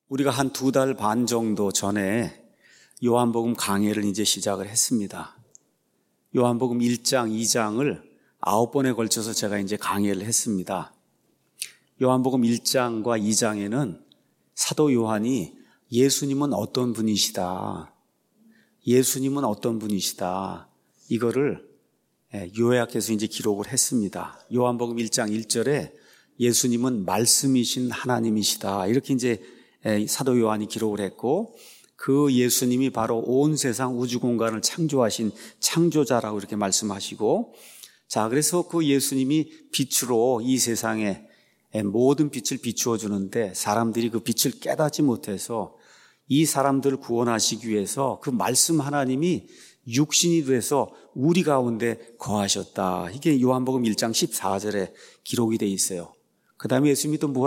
우리가 한 2달 반 정도 전에 요한복음 강해를 이제 시작을 했습니다. 요한복음 1장, 2장을 9번에 걸쳐서 제가 이제 강해를 했습니다. 요한복음 1장과 2장에는 사도 요한이 예수님은 어떤 분이시다. 예수님은 어떤 분이시다. 이거를 요약해서 이제 기록을 했습니다. 요한복음 1장 1절에 예수님은 말씀이신 하나님이시다. 이렇게 이제 사도 요한이 기록을 했고, 그 예수님이 바로 온 세상 우주 공간을 창조하신 창조자라고 이렇게 말씀하시고, 자, 그래서 그 예수님이 빛으로 이 세상에 모든 빛을 비추어 주는데 사람들이 그 빛을 깨닫지 못해서 이 사람들을 구원하시기 위해서 그 말씀 하나님이 육신이 돼서 우리 가운데 거하셨다. 이게 요한복음 1장 14절에 기록이 돼 있어요. 그 다음에 예수님이 또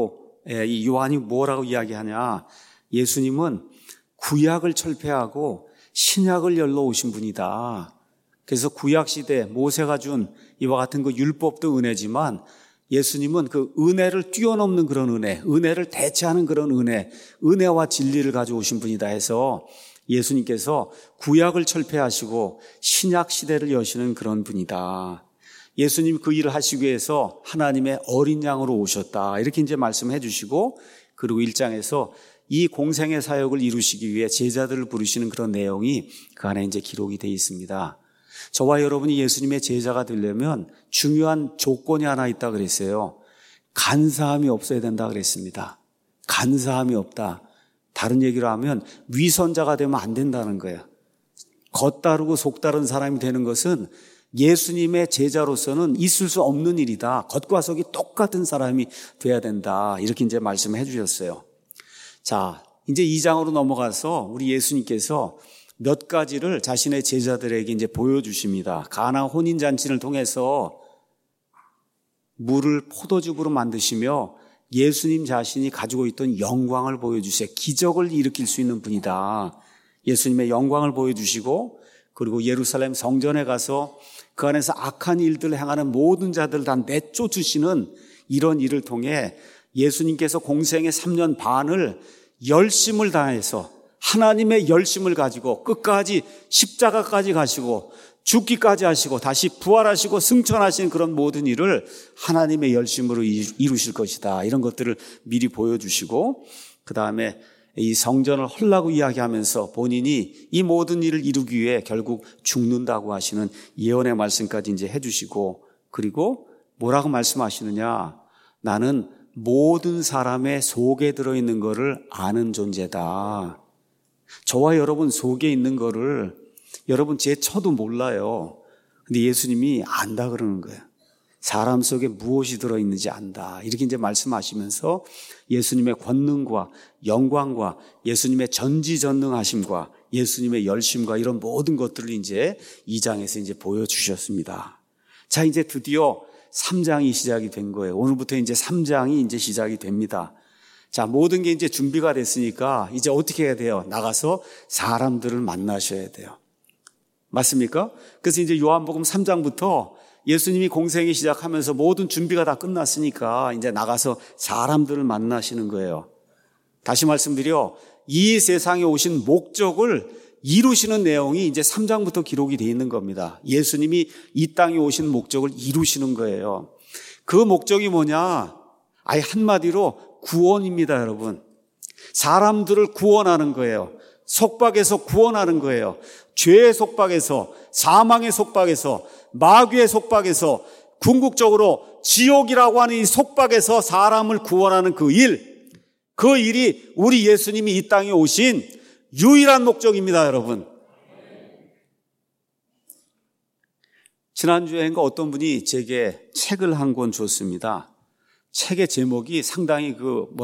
이 요한이 뭐라고 이야기하냐. 예수님은 구약을 철폐하고 신약을 열러 오신 분이다. 그래서 구약 시대 모세가 준 이와 같은 그 율법도 은혜지만 예수님은 그 은혜를 뛰어넘는 그런 은혜를 대체하는 그런 은혜와 진리를 가져오신 분이다 해서 예수님께서 구약을 철폐하시고 신약 시대를 여시는 그런 분이다. 예수님 그 일을 하시기 위해서 하나님의 어린 양으로 오셨다. 이렇게 이제 말씀해 주시고, 그리고 1장에서 이 공생의 사역을 이루시기 위해 제자들을 부르시는 그런 내용이 그 안에 이제 기록이 되어 있습니다. 저와 여러분이 예수님의 제자가 되려면 중요한 조건이 하나 있다 그랬어요. 간사함이 없어야 된다 그랬습니다. 간사함이 없다. 다른 얘기로 하면 위선자가 되면 안 된다는 거예요. 겉다르고 속다른 사람이 되는 것은 예수님의 제자로서는 있을 수 없는 일이다. 겉과 속이 똑같은 사람이 돼야 된다. 이렇게 이제 말씀해 주셨어요. 자, 이제 2장으로 넘어가서 우리 예수님께서 몇 가지를 자신의 제자들에게 이제 보여주십니다. 가나 혼인잔치를 통해서 물을 포도즙으로 만드시며 예수님 자신이 가지고 있던 영광을 보여주세요. 기적을 일으킬 수 있는 분이다. 예수님의 영광을 보여주시고, 그리고 예루살렘 성전에 가서 그 안에서 악한 일들을 행하는 모든 자들을 다 내쫓으시는 이런 일을 통해 예수님께서 공생의 3년 반을 열심을 다해서 하나님의 열심을 가지고 끝까지 십자가까지 가시고 죽기까지 하시고 다시 부활하시고 승천하신 그런 모든 일을 하나님의 열심으로 이루실 것이다. 이런 것들을 미리 보여주시고, 그 다음에 이 성전을 헐라고 이야기하면서 본인이 이 모든 일을 이루기 위해 결국 죽는다고 하시는 예언의 말씀까지 이제 해주시고, 그리고 뭐라고 말씀하시느냐. 나는 모든 사람의 속에 들어있는 거를 아는 존재다. 저와 여러분 속에 있는 거를 여러분 제 처도 몰라요. 근데 예수님이 안다 그러는 거예요. 사람 속에 무엇이 들어있는지 안다. 이렇게 이제 말씀하시면서 예수님의 권능과 영광과 예수님의 전지전능하심과 예수님의 열심과 이런 모든 것들을 이제 2장에서 이제 보여주셨습니다. 자, 이제 드디어 3장이 시작이 된 거예요. 오늘부터 이제 3장이 이제 시작이 됩니다. 자, 모든 게 이제 준비가 됐으니까 이제 어떻게 해야 돼요? 나가서 사람들을 만나셔야 돼요. 맞습니까? 그래서 이제 요한복음 3장부터 예수님이 공생이 시작하면서 모든 준비가 다 끝났으니까 이제 나가서 사람들을 만나시는 거예요. 다시 말씀드려, 이 세상에 오신 목적을 이루시는 내용이 이제 3장부터 기록이 되어 있는 겁니다. 예수님이 이 땅에 오신 목적을 이루시는 거예요. 그 목적이 뭐냐? 아예 한마디로 구원입니다, 여러분. 사람들을 구원하는 거예요. 속박에서 구원하는 거예요. 죄의 속박에서, 사망의 속박에서, 마귀의 속박에서, 궁극적으로 지옥이라고 하는 이 속박에서 사람을 구원하는 그 일이 우리 예수님이 이 땅에 오신 유일한 목적입니다, 여러분. 지난주에인가 어떤 분이 제게 책을 한 권 줬습니다. 책의 제목이 상당히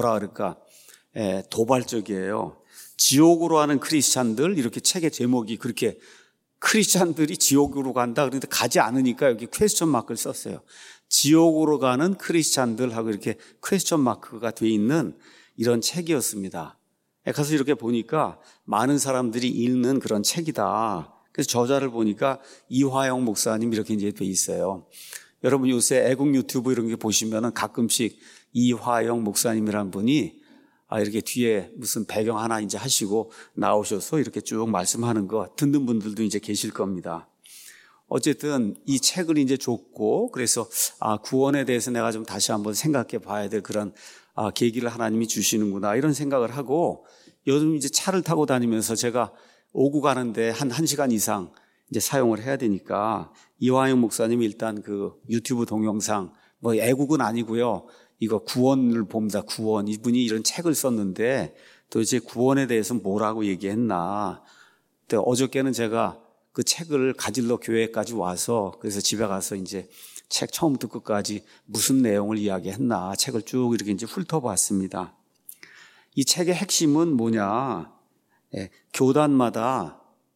도발적이에요. 지옥으로 가는 크리스찬들, 이렇게 책의 제목이 그렇게 크리스찬들이 지옥으로 간다 그런데 가지 않으니까 여기 퀘스천 마크를 썼어요. 지옥으로 가는 크리스찬들 하고 이렇게 퀘스천 마크가 돼 있는 이런 책이었습니다. 가서 이렇게 보니까 많은 사람들이 읽는 그런 책이다. 그래서 저자를 보니까 이화영 목사님 이렇게 이제 돼 있어요. 여러분 요새 애국 유튜브 이런 게 보시면은 가끔씩 이화영 목사님이란 분이 이렇게 뒤에 무슨 배경 하나 이제 하시고 나오셔서 이렇게 쭉 말씀하는 거 듣는 분들도 이제 계실 겁니다. 어쨌든 이 책을 이제 줬고, 그래서 구원에 대해서 내가 좀 다시 한번 생각해 봐야 될 그런 계기를 하나님이 주시는구나 이런 생각을 하고, 요즘 이제 차를 타고 다니면서 제가 오고 가는데 한 1시간 이상 이제 사용을 해야 되니까 이화영 목사님이 일단 그 유튜브 동영상, 뭐 애국은 아니고요, 이거 구원을 봅니다. 구원. 이분이 이런 책을 썼는데 도대체 구원에 대해서 뭐라고 얘기했나. 근데 어저께는 제가 그 책을 가지러 교회까지 와서, 그래서 집에 가서 이제 책 처음부터 끝까지 무슨 내용을 이야기했나 책을 쭉 이렇게 이제 훑어봤습니다. 이 책의 핵심은 뭐냐? 교회마다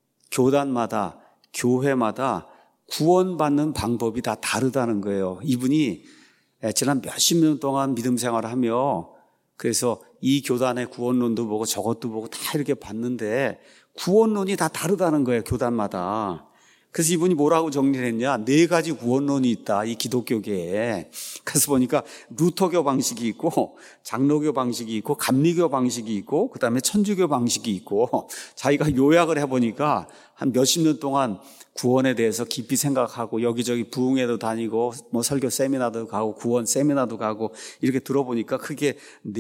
구원받는 방법이 다 다르다는 거예요. 이분이 지난 몇십 년 동안 믿음 생활을 하며, 그래서 이 교단의 구원론도 보고 저것도 보고 다 이렇게 봤는데 구원론이 다 다르다는 거예요, 교단마다. 그래서 이분이 뭐라고 정리를 했냐? 4가지 구원론이 있다, 이 기독교계에. 그래서 보니까 루터교 방식이 있고, 장로교 방식이 있고, 감리교 방식이 있고, 그 다음에 천주교 방식이 있고, 자기가 요약을 해보니까 한 몇십 년 동안 구원에 대해서 깊이 생각하고, 여기저기 부흥회도 다니고, 뭐 설교 세미나도 가고, 구원 세미나도 가고, 이렇게 들어보니까 크게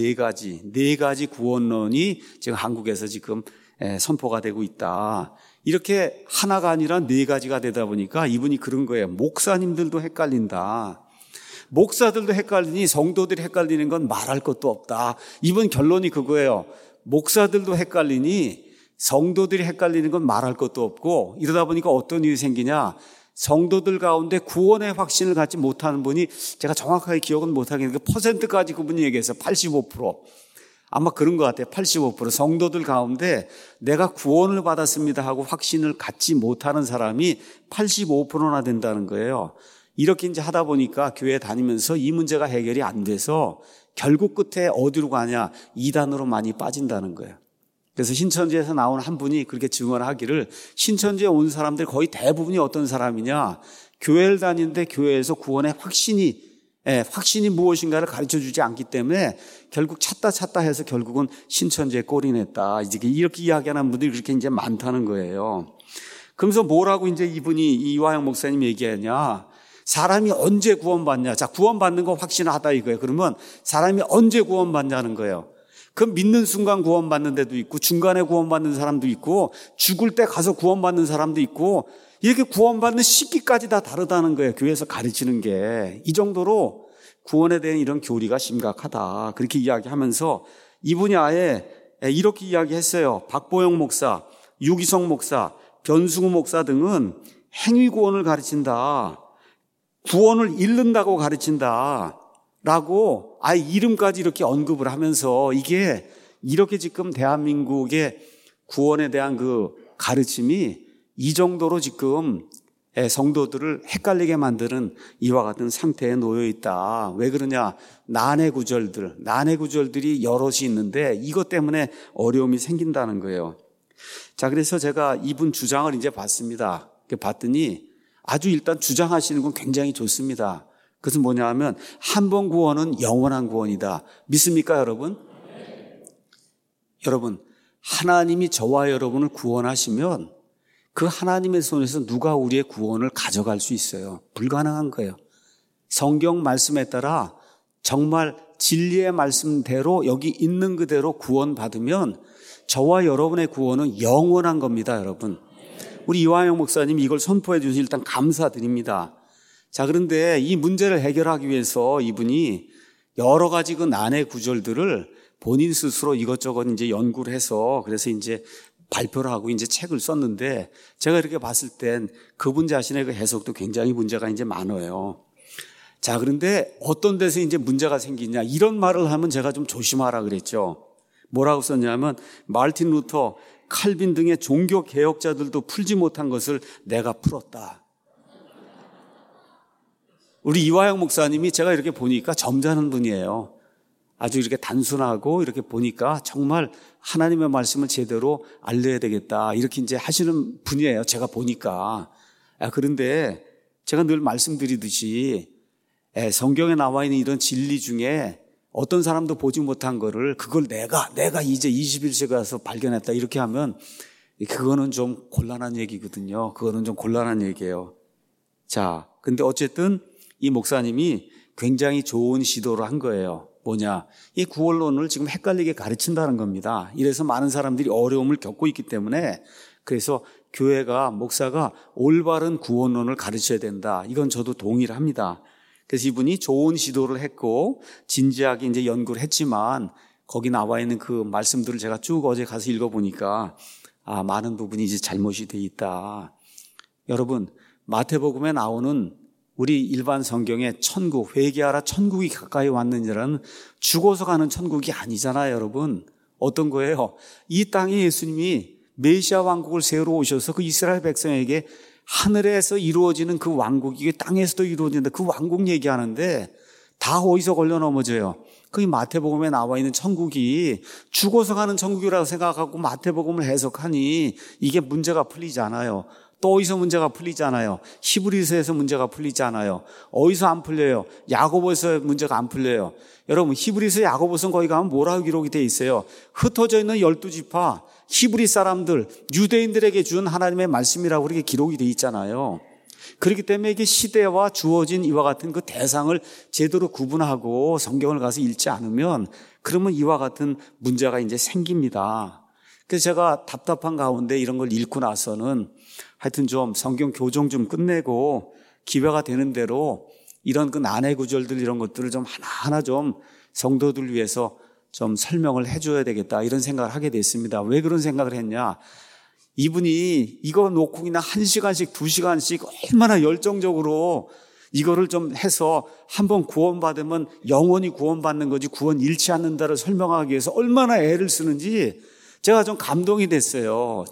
4가지 구원론이 지금 한국에서 지금 선포가 되고 있다. 이렇게 하나가 아니라 4가지가 되다 보니까 이분이 그런 거예요. 목사님들도 헷갈린다. 목사들도 헷갈리니 성도들이 헷갈리는 건 말할 것도 없다. 이분 결론이 그거예요. 목사들도 헷갈리니 성도들이 헷갈리는 건 말할 것도 없고, 이러다 보니까 어떤 일이 생기냐? 성도들 가운데 구원의 확신을 갖지 못하는 분이, 제가 정확하게 기억은 못하겠는데 퍼센트까지 그분이 얘기했어요. 85%. 아마 그런 것 같아요. 85%. 성도들 가운데 내가 구원을 받았습니다 하고 확신을 갖지 못하는 사람이 85%나 된다는 거예요. 이렇게 이제 하다 보니까 교회 다니면서 이 문제가 해결이 안 돼서 결국 끝에 어디로 가냐? 이단으로 많이 빠진다는 거예요. 그래서 신천지에서 나온 한 분이 그렇게 증언하기를, 신천지에 온 사람들 거의 대부분이 어떤 사람이냐? 교회를 다니는데 교회에서 구원의 확신이 무엇인가를 가르쳐주지 않기 때문에 결국 찾다 해서 결국은 신천지에 꼴이 냈다. 이렇게 이야기하는 분들이 그렇게 이제 많다는 거예요. 그러면서 뭐라고 이제 이분이, 이화영 목사님 얘기하냐? 사람이 언제 구원받냐? 자, 구원받는 거 확신하다 이거예요. 그러면 사람이 언제 구원받냐는 거예요. 그 믿는 순간 구원받는 데도 있고, 중간에 구원받는 사람도 있고, 죽을 때 가서 구원받는 사람도 있고, 이렇게 구원받는 시기까지 다 다르다는 거예요. 교회에서 가르치는 게. 이 정도로 구원에 대한 이런 교리가 심각하다. 그렇게 이야기하면서 이분이 아예 이렇게 이야기했어요. 박보영 목사, 유기성 목사, 변승우 목사 등은 행위 구원을 가르친다. 구원을 잃는다고 가르친다. 라고 아예 이름까지 이렇게 언급을 하면서, 이게 이렇게 지금 대한민국의 구원에 대한 그 가르침이 이 정도로 지금 성도들을 헷갈리게 만드는 이와 같은 상태에 놓여 있다. 왜 그러냐? 난해 구절들이 여럿이 있는데 이것 때문에 어려움이 생긴다는 거예요. 자, 그래서 제가 이분 주장을 이제 봤습니다. 봤더니 아주 일단 주장하시는 건 굉장히 좋습니다. 그것은 뭐냐 하면, 한 번 구원은 영원한 구원이다. 믿습니까, 여러분? 여러분, 하나님이 저와 여러분을 구원하시면 그 하나님의 손에서 누가 우리의 구원을 가져갈 수 있어요? 불가능한 거예요. 성경 말씀에 따라 정말 진리의 말씀대로 여기 있는 그대로 구원받으면 저와 여러분의 구원은 영원한 겁니다, 여러분. 우리 이화영 목사님이 이걸 선포해 주셔서 일단 감사드립니다. 자, 그런데 이 문제를 해결하기 위해서 이분이 여러 가지 그 난해 구절들을 본인 스스로 이것저것 이제 연구를 해서, 그래서 이제 발표를 하고 이제 책을 썼는데, 제가 이렇게 봤을 땐 그분 자신의 그 해석도 굉장히 문제가 이제 많아요. 자, 그런데 어떤 데서 이제 문제가 생기냐, 이런 말을 하면 제가 좀 조심하라 그랬죠. 뭐라고 썼냐면, 마르틴 루터, 칼빈 등의 종교 개혁자들도 풀지 못한 것을 내가 풀었다. 우리 이화영 목사님이 제가 이렇게 보니까 점잖은 분이에요. 아주 이렇게 단순하고, 이렇게 보니까 정말 하나님의 말씀을 제대로 알려야 되겠다, 이렇게 이제 하시는 분이에요, 제가 보니까. 그런데 제가 늘 말씀드리듯이 성경에 나와 있는 이런 진리 중에 어떤 사람도 보지 못한 거를 그걸 내가 이제 21세기 가서 발견했다 이렇게 하면 그거는 좀 곤란한 얘기거든요. 그거는 좀 곤란한 얘기예요. 자, 근데 어쨌든 이 목사님이 굉장히 좋은 시도를 한 거예요. 뭐냐? 이 구원론을 지금 헷갈리게 가르친다는 겁니다. 이래서 많은 사람들이 어려움을 겪고 있기 때문에 그래서 교회가, 목사가 올바른 구원론을 가르쳐야 된다. 이건 저도 동의를 합니다. 그래서 이분이 좋은 시도를 했고 진지하게 이제 연구를 했지만 거기 나와 있는 그 말씀들을 제가 쭉 어제 가서 읽어보니까 많은 부분이 이제 잘못이 돼 있다. 여러분, 마태복음에 나오는 우리 일반 성경의 천국, 회개하라 천국이 가까이 왔느니라는 죽어서 가는 천국이 아니잖아요, 여러분. 어떤 거예요? 이 땅에 예수님이 메시아 왕국을 세우러 오셔서 그 이스라엘 백성에게 하늘에서 이루어지는 그 왕국이 땅에서도 이루어진다. 그 왕국 얘기하는데 다 어디서 걸려 넘어져요? 그 마태복음에 나와 있는 천국이 죽어서 가는 천국이라고 생각하고 마태복음을 해석하니 이게 문제가 풀리지 않아요. 또 어디서 문제가 풀리지 않아요. 히브리서에서 문제가 풀리지 않아요. 어디서 안 풀려요? 야고보서 문제가 안 풀려요. 여러분, 히브리서 야고보서 거기 가면 뭐라고 기록이 되어 있어요? 흩어져 있는 12지파 히브리 사람들, 유대인들에게 준 하나님의 말씀이라고 그렇게 기록이 되어 있잖아요. 그렇기 때문에 이게 시대와 주어진 이와 같은 그 대상을 제대로 구분하고 성경을 가서 읽지 않으면 그러면 이와 같은 문제가 이제 생깁니다. 그래서 제가 답답한 가운데 이런 걸 읽고 나서는 하여튼 좀 성경 교정 좀 끝내고 기회가 되는 대로 이런 그 난해 구절들 이런 것들을 좀 하나하나 좀 성도들 위해서 좀 설명을 해줘야 되겠다 이런 생각을 하게 됐습니다. 왜 그런 생각을 했냐? 이분이 이거 놓고 그냥 1시간씩 2시간씩 얼마나 열정적으로 이거를 좀 해서 한번 구원받으면 영원히 구원받는 거지 구원 잃지 않는다를 설명하기 위해서 얼마나 애를 쓰는지 제가 좀 감동이 됐어요.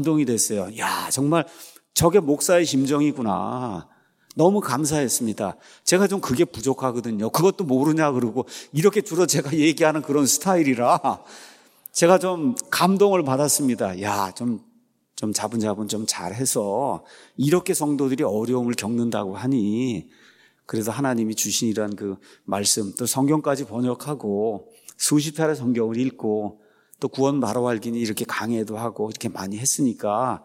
야, 정말 저게 목사의 심정이구나. 너무 감사했습니다. 제가 좀 그게 부족하거든요. 그것도 모르냐 그러고 이렇게 주로 제가 얘기하는 그런 스타일이라 제가 좀 감동을 받았습니다. 야, 좀 자분자분 좀 잘해서 이렇게 성도들이 어려움을 겪는다고 하니 그래서 하나님이 주신 이런 그 말씀 또 성경까지 번역하고 수십 차례 성경을 읽고 또 구원 바로 알기니 이렇게 강해도 하고 이렇게 많이 했으니까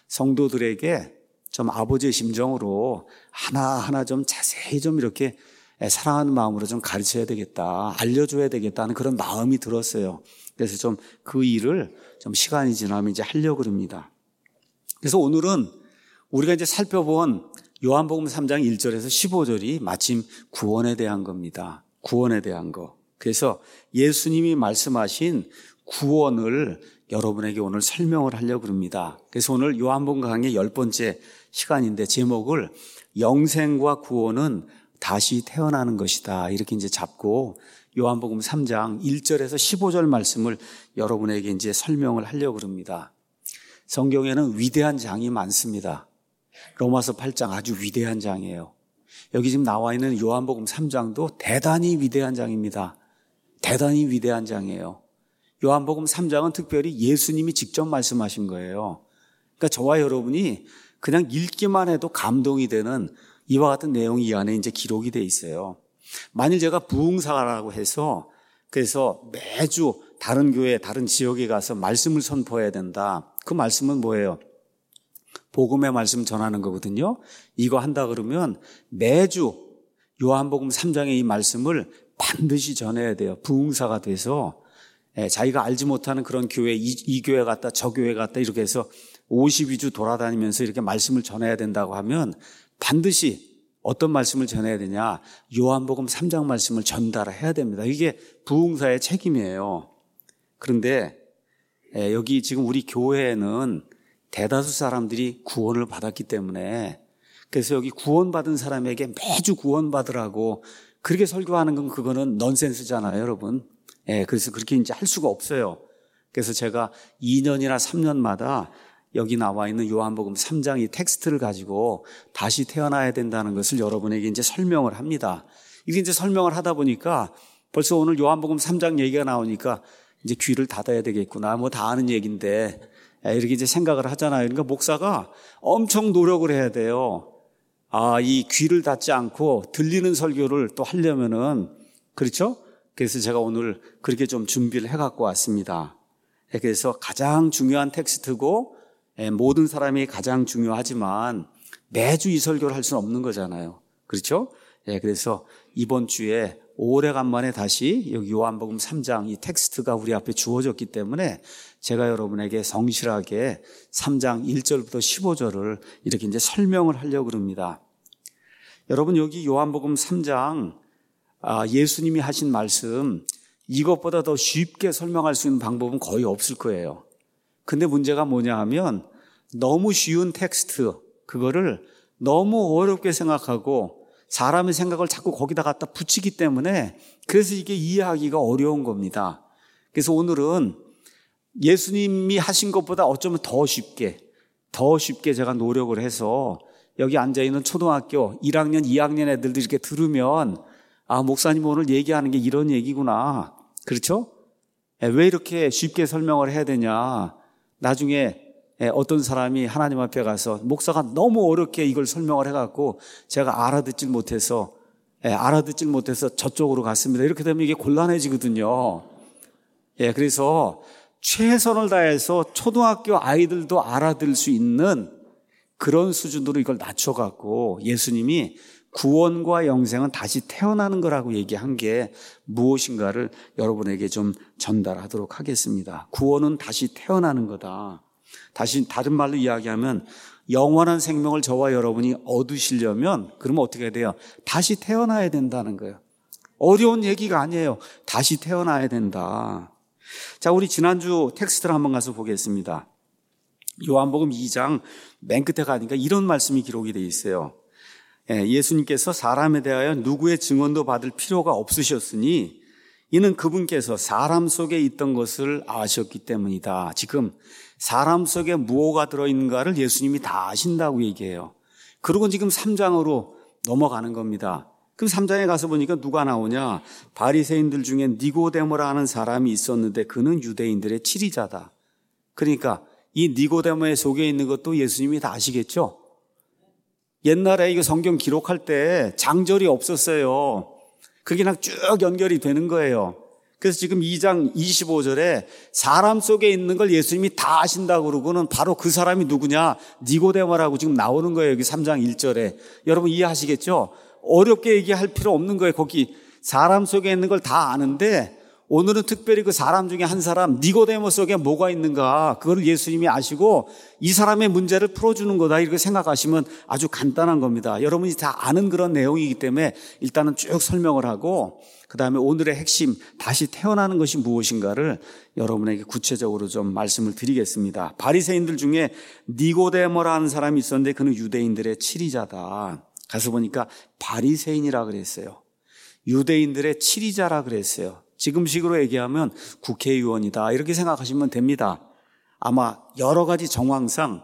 성도들에게 좀 아버지의 심정으로 하나하나 좀 자세히 좀 이렇게 사랑하는 마음으로 좀 가르쳐야 되겠다, 알려줘야 되겠다는 그런 마음이 들었어요. 그래서 좀 그 일을 좀 시간이 지나면 이제 하려고 합니다. 그래서 오늘은 우리가 이제 살펴본 요한복음 3장 1절에서 15절이 마침 구원에 대한 겁니다. 구원에 대한 거. 그래서 예수님이 말씀하신 구원을 여러분에게 오늘 설명을 하려고 합니다. 그래서 오늘 요한복음 강의 10번째 시간인데 제목을 영생과 구원은 다시 태어나는 것이다. 이렇게 이제 잡고 요한복음 3장 1절에서 15절 말씀을 여러분에게 이제 설명을 하려고 합니다. 성경에는 위대한 장이 많습니다. 로마서 8장 아주 위대한 장이에요. 여기 지금 나와 있는 요한복음 3장도 대단히 위대한 장입니다. 대단히 위대한 장이에요. 요한복음 3장은 특별히 예수님이 직접 말씀하신 거예요. 그러니까 저와 여러분이 그냥 읽기만 해도 감동이 되는 이와 같은 내용이 이 안에 이제 기록이 돼 있어요. 만일 제가 부흥사라고 해서 그래서 매주 다른 교회, 다른 지역에 가서 말씀을 선포해야 된다. 그 말씀은 뭐예요? 복음의 말씀 전하는 거거든요. 이거 한다 그러면 매주 요한복음 3장의 이 말씀을 반드시 전해야 돼요. 부흥사가 돼서 자기가 알지 못하는 그런 교회, 이 교회 갔다 저 교회 갔다 이렇게 해서 52주 돌아다니면서 이렇게 말씀을 전해야 된다고 하면 반드시 어떤 말씀을 전해야 되냐? 요한복음 3장 말씀을 전달해야 됩니다. 이게 부흥사의 책임이에요. 그런데 여기 지금 우리 교회에는 대다수 사람들이 구원을 받았기 때문에 그래서 여기 구원받은 사람에게 매주 구원받으라고 그렇게 설교하는 건 그거는 넌센스잖아요, 여러분. 그래서 그렇게 이제 할 수가 없어요. 그래서 제가 2년이나 3년마다 여기 나와 있는 요한복음 3장 이 텍스트를 가지고 다시 태어나야 된다는 것을 여러분에게 이제 설명을 합니다. 이게 이제 설명을 하다 보니까 벌써 오늘 요한복음 3장 얘기가 나오니까 이제 귀를 닫아야 되겠구나. 뭐 다 아는 얘기인데 이렇게 이제 생각을 하잖아요. 그러니까 목사가 엄청 노력을 해야 돼요. 이 귀를 닫지 않고 들리는 설교를 또 하려면은 그렇죠? 그래서 제가 오늘 그렇게 좀 준비를 해갖고 왔습니다. 그래서 가장 중요한 텍스트고 모든 사람이 가장 중요하지만 매주 이 설교를 할 수는 없는 거잖아요. 그렇죠? 그래서 이번 주에 오래간만에 다시 여기 요한복음 3장 이 텍스트가 우리 앞에 주어졌기 때문에 제가 여러분에게 성실하게 3장 1절부터 15절을 이렇게 이제 설명을 하려고 합니다. 여러분 여기 요한복음 3장 예수님이 하신 말씀 이것보다 더 쉽게 설명할 수 있는 방법은 거의 없을 거예요. 근데 문제가 뭐냐 하면 너무 쉬운 텍스트 그거를 너무 어렵게 생각하고 사람의 생각을 자꾸 거기다 갖다 붙이기 때문에 그래서 이게 이해하기가 어려운 겁니다. 그래서 오늘은 예수님이 하신 것보다 어쩌면 더 쉽게 제가 노력을 해서 여기 앉아있는 초등학교 1학년, 2학년 애들도 이렇게 들으면 목사님 오늘 얘기하는 게 이런 얘기구나. 그렇죠? 왜 이렇게 쉽게 설명을 해야 되냐. 나중에 어떤 사람이 하나님 앞에 가서 목사가 너무 어렵게 이걸 설명을 해갖고 제가 알아듣질 못해서 저쪽으로 갔습니다. 이렇게 되면 이게 곤란해지거든요. 그래서 최선을 다해서 초등학교 아이들도 알아들을 수 있는 그런 수준으로 이걸 낮춰갖고 예수님이 구원과 영생은 다시 태어나는 거라고 얘기한 게 무엇인가를 여러분에게 좀 전달하도록 하겠습니다. 구원은 다시 태어나는 거다. 다시 다른 말로 이야기하면 영원한 생명을 저와 여러분이 얻으시려면 그러면 어떻게 해야 돼요? 다시 태어나야 된다는 거예요. 어려운 얘기가 아니에요. 다시 태어나야 된다. 자, 우리 지난주 텍스트를 한번 가서 보겠습니다. 요한복음 2장 맨 끝에 가니까 이런 말씀이 기록이 되어 있어요. 예수님께서 사람에 대하여 누구의 증언도 받을 필요가 없으셨으니 이는 그분께서 사람 속에 있던 것을 아셨기 때문이다. 지금 사람 속에 무엇가 들어있는가를 예수님이 다 아신다고 얘기해요. 그리고 지금 3장으로 넘어가는 겁니다. 그럼 3장에 가서 보니까 누가 나오냐? 바리새인들 중에 니고데모라 하는 사람이 있었는데 그는 유대인들의 치리자다. 그러니까 이 니고데모의 속에 있는 것도 예수님이 다 아시겠죠? 옛날에 이거 성경 기록할 때 장절이 없었어요. 그게 그냥 쭉 연결이 되는 거예요. 그래서 지금 2장 25절에 사람 속에 있는 걸 예수님이 다 아신다고 그러고는 바로 그 사람이 누구냐? 니고데모라고 지금 나오는 거예요. 여기 3장 1절에. 여러분 이해하시겠죠? 어렵게 얘기할 필요 없는 거예요. 거기 사람 속에 있는 걸 다 아는데 오늘은 특별히 그 사람 중에 한 사람 니고데모 속에 뭐가 있는가 그걸 예수님이 아시고 이 사람의 문제를 풀어주는 거다 이렇게 생각하시면 아주 간단한 겁니다. 여러분이 다 아는 그런 내용이기 때문에 일단은 쭉 설명을 하고 그 다음에 오늘의 핵심 다시 태어나는 것이 무엇인가를 여러분에게 구체적으로 좀 말씀을 드리겠습니다. 바리새인들 중에 니고데모라는 사람이 있었는데 그는 유대인들의 치리자다. 가서 보니까 바리새인이라 그랬어요. 유대인들의 치리자라 그랬어요. 지금식으로 얘기하면 국회의원이다 이렇게 생각하시면 됩니다. 아마 여러 가지 정황상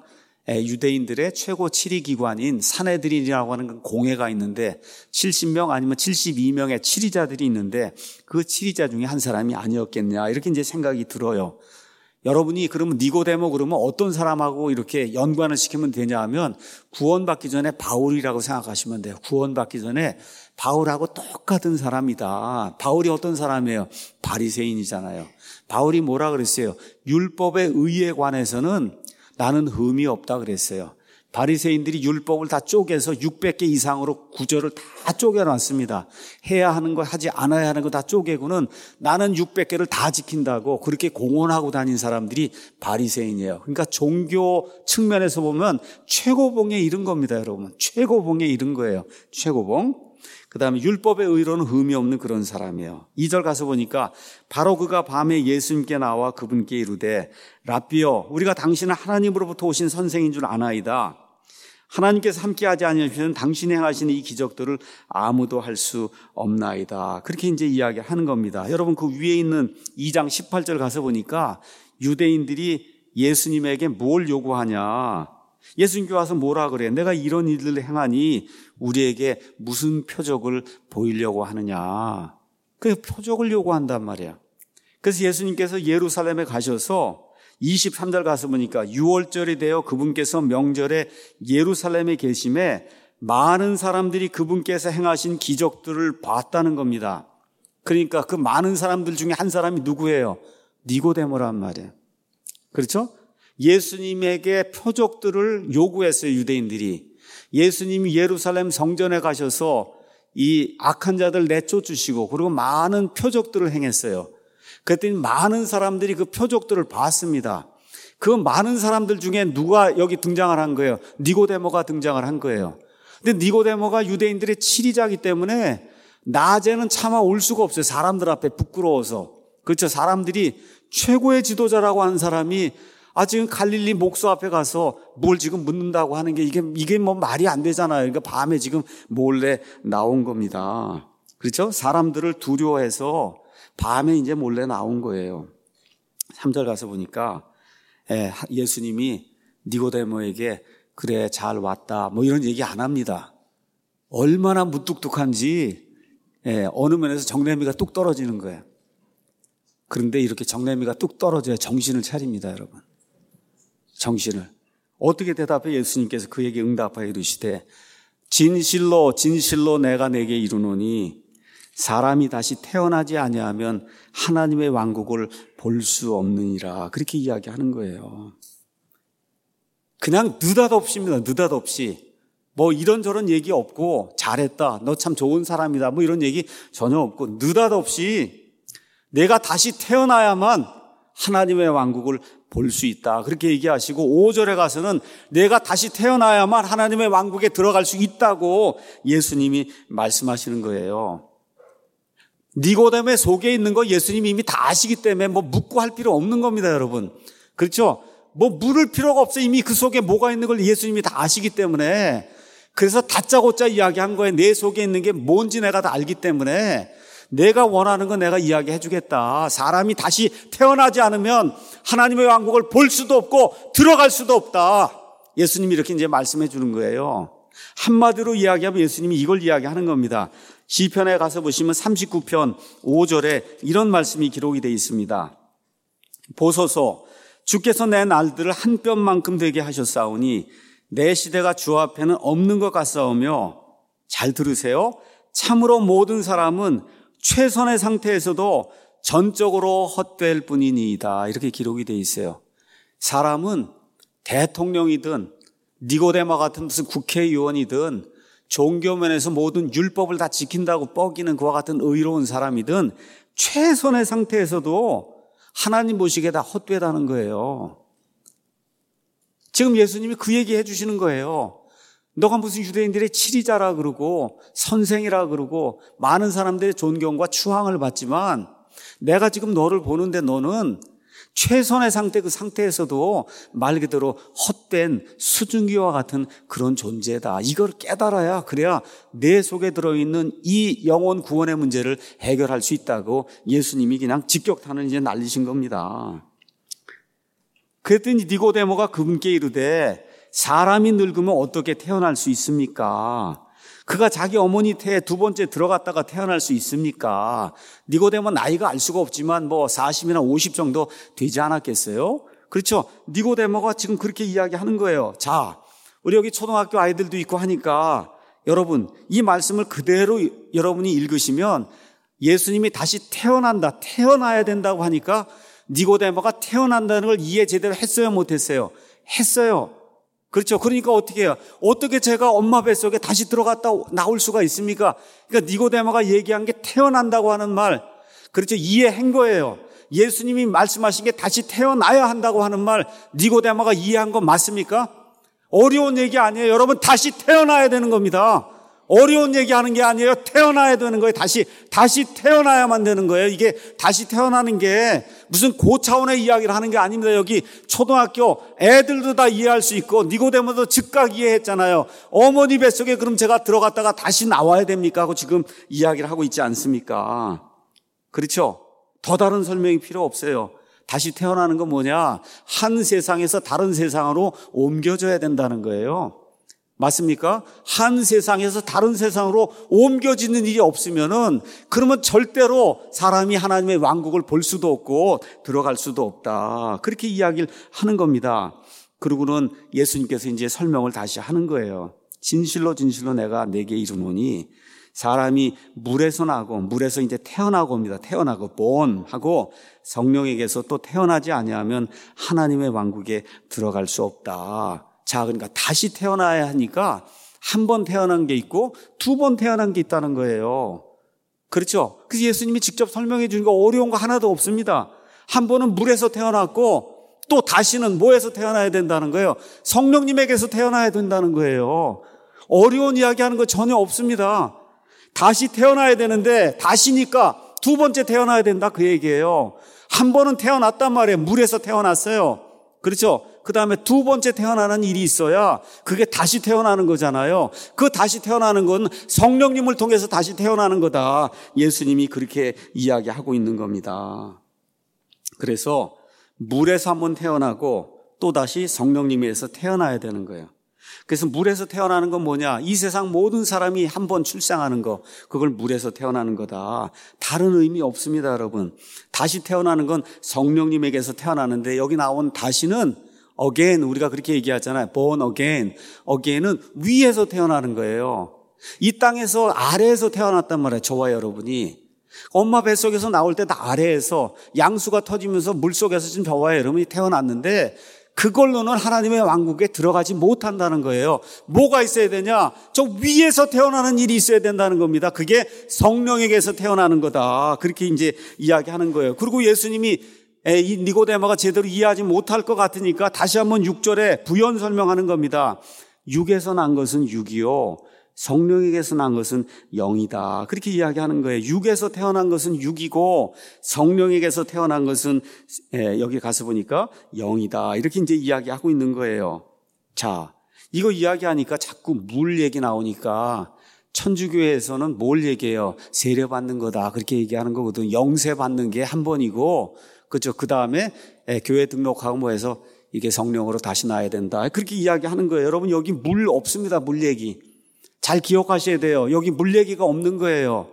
유대인들의 최고 치리기관인 산헤드린이라고 하는 공회가 있는데 70명 아니면 72명의 치리자들이 있는데 그 치리자 중에 한 사람이 아니었겠냐 이렇게 이제 생각이 들어요. 여러분이 그러면 니고데모 그러면 어떤 사람하고 이렇게 연관을 시키면 되냐 하면 구원받기 전에 바울이라고 생각하시면 돼요. 구원받기 전에 바울하고 똑같은 사람이다. 바울이 어떤 사람이에요? 바리새인이잖아요. 바울이 뭐라 그랬어요? 율법의 의에 관해서는 나는 흠이 없다 그랬어요. 바리새인들이 율법을 다 쪼개서 600개 이상으로 구절을 다 쪼개놨습니다. 해야 하는 거 하지 않아야 하는 거 다 쪼개고는 나는 600개를 다 지킨다고 그렇게 공언하고 다닌 사람들이 바리새인이에요. 그러니까 종교 측면에서 보면 최고봉에 이른 겁니다, 여러분. 최고봉에 이른 거예요. 최고봉. 그 다음에 율법의 의로는 흠이 없는 그런 사람이에요. 2절 가서 보니까 바로 그가 밤에 예수님께 나와 그분께 이르되 랍비여 우리가 당신은 하나님으로부터 오신 선생인 줄 아나이다. 하나님께서 함께하지 아니하시면 당신이 행하시는 이 기적들을 아무도 할 수 없나이다. 그렇게 이제 이야기하는 겁니다. 여러분 그 위에 있는 2장 18절 가서 보니까 유대인들이 예수님에게 뭘 요구하냐. 예수님께 와서 뭐라 그래? 내가 이런 일들을 행하니 우리에게 무슨 표적을 보이려고 하느냐. 그 표적을 요구한단 말이야. 그래서 예수님께서 예루살렘에 가셔서 23절 가서 보니까 6월절이 되어 그분께서 명절에 예루살렘에 계심에 많은 사람들이 그분께서 행하신 기적들을 봤다는 겁니다. 그러니까 그 많은 사람들 중에 한 사람이 누구예요? 니고데모란 말이에요. 그렇죠? 예수님에게 표적들을 요구했어요, 유대인들이. 예수님이 예루살렘 성전에 가셔서 이 악한 자들 내쫓으시고 그리고 많은 표적들을 행했어요. 그랬더니 많은 사람들이 그 표적들을 봤습니다. 그 많은 사람들 중에 누가 여기 등장을 한 거예요? 니고데모가 등장을 한 거예요. 근데 니고데모가 유대인들의 치리자이기 때문에 낮에는 차마 올 수가 없어요. 사람들 앞에 부끄러워서. 그렇죠. 사람들이 최고의 지도자라고 하는 사람이 지금 갈릴리 목소 앞에 가서 뭘 지금 묻는다고 하는 게 이게 뭐 말이 안 되잖아요. 그러니까 밤에 지금 몰래 나온 겁니다. 그렇죠? 사람들을 두려워해서 밤에 이제 몰래 나온 거예요. 3절 가서 보니까 예수님이 니고데모에게 그래 잘 왔다 뭐 이런 얘기 안 합니다. 얼마나 무뚝뚝한지 어느 면에서 정내미가 뚝 떨어지는 거예요. 그런데 이렇게 정내미가 뚝 떨어져야 정신을 차립니다, 여러분. 정신을. 어떻게 대답해? 예수님께서 그에게 응답하여 이르시되 진실로 진실로 내가 내게 이르노니 사람이 다시 태어나지 아니하면 하나님의 왕국을 볼 수 없느니라. 그렇게 이야기하는 거예요. 그냥 느닷없이입니다. 느닷없이. 뭐 이런저런 얘기 없고 잘했다. 너 참 좋은 사람이다. 뭐 이런 얘기 전혀 없고 느닷없이 내가 다시 태어나야만 하나님의 왕국을 볼 수 있다. 그렇게 얘기하시고 5절에 가서는 내가 다시 태어나야만 하나님의 왕국에 들어갈 수 있다고 예수님이 말씀하시는 거예요. 니고데모의 속에 있는 거 예수님이 이미 다 아시기 때문에 뭐 묻고 할 필요 없는 겁니다, 여러분. 그렇죠? 뭐 물을 필요가 없어요. 이미 그 속에 뭐가 있는 걸 예수님이 다 아시기 때문에. 그래서 다짜고짜 이야기한 거예요. 내 속에 있는 게 뭔지 내가 다 알기 때문에 내가 원하는 거 내가 이야기해 주겠다. 사람이 다시 태어나지 않으면 하나님의 왕국을 볼 수도 없고 들어갈 수도 없다. 예수님이 이렇게 이제 말씀해 주는 거예요. 한마디로 이야기하면 예수님이 이걸 이야기하는 겁니다. 시편에 가서 보시면 39편 5절에 이런 말씀이 기록이 되어 있습니다. 보소서 주께서 내 날들을 한 뼘만큼 되게 하셨사오니 내 시대가 주 앞에는 없는 것 같사오며 잘 들으세요. 참으로 모든 사람은 최선의 상태에서도 전적으로 헛될 뿐이니이다. 이렇게 기록이 되어 있어요. 사람은 대통령이든 니고데모 같은 무슨 국회의원이든 종교 면에서 모든 율법을 다 지킨다고 뻐기는 그와 같은 의로운 사람이든 최선의 상태에서도 하나님 보시기에 다 헛되다는 거예요. 지금 예수님이 그 얘기 해주시는 거예요. 너가 무슨 유대인들의 치리자라 그러고 선생이라 그러고 많은 사람들의 존경과 추앙을 받지만 내가 지금 너를 보는데 너는 최선의 상태 그 상태에서도 말 그대로 헛된 수증기와 같은 그런 존재다. 이걸 깨달아야 그래야 내 속에 들어있는 이 영혼 구원의 문제를 해결할 수 있다고 예수님이 그냥 직격탄을 이제 날리신 겁니다. 그랬더니 니고데모가 그분께 이르되 사람이 늙으면 어떻게 태어날 수 있습니까? 그가 자기 어머니 태에 두 번째 들어갔다가 태어날 수 있습니까? 니고데모 나이가 알 수가 없지만 뭐 40이나 50 정도 되지 않았겠어요? 그렇죠? 니고데모가 지금 그렇게 이야기하는 거예요. 자, 우리 여기 초등학교 아이들도 있고 하니까 여러분 이 말씀을 그대로 여러분이 읽으시면 예수님이 다시 태어난다, 태어나야 된다고 하니까 니고데모가 태어난다는 걸 이해 제대로 했어요, 못했어요? 했어요. 그렇죠. 그러니까 어떻게 해요? 어떻게 제가 엄마 뱃속에 다시 들어갔다 나올 수가 있습니까? 그러니까 니고데모가 얘기한 게 태어난다고 하는 말, 그렇죠. 이해한 거예요. 예수님이 말씀하신 게 다시 태어나야 한다고 하는 말, 니고데모가 이해한 거 맞습니까? 어려운 얘기 아니에요. 여러분 다시 태어나야 되는 겁니다. 어려운 얘기하는 게 아니에요. 태어나야 되는 거예요. 다시 태어나야만 되는 거예요. 이게 다시 태어나는 게 무슨 고차원의 이야기를 하는 게 아닙니다. 여기 초등학교 애들도 다 이해할 수 있고 니고데모도 즉각 이해했잖아요. 어머니 뱃속에 그럼 제가 들어갔다가 다시 나와야 됩니까? 하고 지금 이야기를 하고 있지 않습니까? 그렇죠? 더 다른 설명이 필요 없어요. 다시 태어나는 건 뭐냐? 한 세상에서 다른 세상으로 옮겨져야 된다는 거예요. 맞습니까? 한 세상에서 다른 세상으로 옮겨지는 일이 없으면은 그러면 절대로 사람이 하나님의 왕국을 볼 수도 없고 들어갈 수도 없다. 그렇게 이야기를 하는 겁니다. 그러고는 예수님께서 이제 설명을 다시 하는 거예요. 진실로 진실로 내가 내게 이르노니 사람이 물에서 나고 물에서 이제 태어나고 옵니다. 태어나고 본하고 성령에게서 또 태어나지 아니하면 하나님의 왕국에 들어갈 수 없다. 자, 그러니까 다시 태어나야 하니까 한 번 태어난 게 있고 두 번 태어난 게 있다는 거예요. 그렇죠? 그래서 예수님이 직접 설명해 주는 거 어려운 거 하나도 없습니다. 한 번은 물에서 태어났고 또 다시는 뭐에서 태어나야 된다는 거예요? 성령님에게서 태어나야 된다는 거예요. 어려운 이야기하는 거 전혀 없습니다. 다시 태어나야 되는데 다시니까 두 번째 태어나야 된다 그 얘기예요. 한 번은 태어났단 말이에요. 물에서 태어났어요. 그렇죠? 그 다음에 두 번째 태어나는 일이 있어야 그게 다시 태어나는 거잖아요. 그 다시 태어나는 건 성령님을 통해서 다시 태어나는 거다. 예수님이 그렇게 이야기하고 있는 겁니다. 그래서 물에서 한번 태어나고 또다시 성령님에서 태어나야 되는 거예요. 그래서 물에서 태어나는 건 뭐냐? 이 세상 모든 사람이 한 번 출생하는 거, 그걸 물에서 태어나는 거다. 다른 의미 없습니다, 여러분. 다시 태어나는 건 성령님에게서 태어나는데 여기 나온 다시는 again, 우리가 그렇게 얘기하잖아요. born again. again은 위에서 태어나는 거예요. 이 땅에서 아래에서 태어났단 말이에요. 저와 여러분이. 엄마 뱃속에서 나올 때 다 아래에서 양수가 터지면서 물속에서 지금 저와 여러분이 태어났는데 그걸로는 하나님의 왕국에 들어가지 못한다는 거예요. 뭐가 있어야 되냐? 저 위에서 태어나는 일이 있어야 된다는 겁니다. 그게 성령에게서 태어나는 거다. 그렇게 이제 이야기하는 거예요. 그리고 예수님이 이 니고데모가 제대로 이해하지 못할 것 같으니까 다시 한번 6절에 부연 설명하는 겁니다. 육에서 난 것은 육이요 성령에게서 난 것은 영이다. 그렇게 이야기하는 거예요. 육에서 태어난 것은 육이고 성령에게서 태어난 것은 여기 가서 보니까 영이다. 이렇게 이제 이야기하고 있는 거예요. 자, 이거 이야기하니까 자꾸 물 얘기 나오니까 천주교회에서는 뭘 얘기해요? 세례받는 거다. 그렇게 얘기하는 거거든. 영세 받는 게 한 번이고, 그렇죠. 그 다음에 교회 등록하고 뭐 해서 이게 성령으로 다시 나야 된다. 그렇게 이야기하는 거예요. 여러분 여기 물 없습니다. 물 얘기. 잘 기억하셔야 돼요. 여기 물 얘기가 없는 거예요.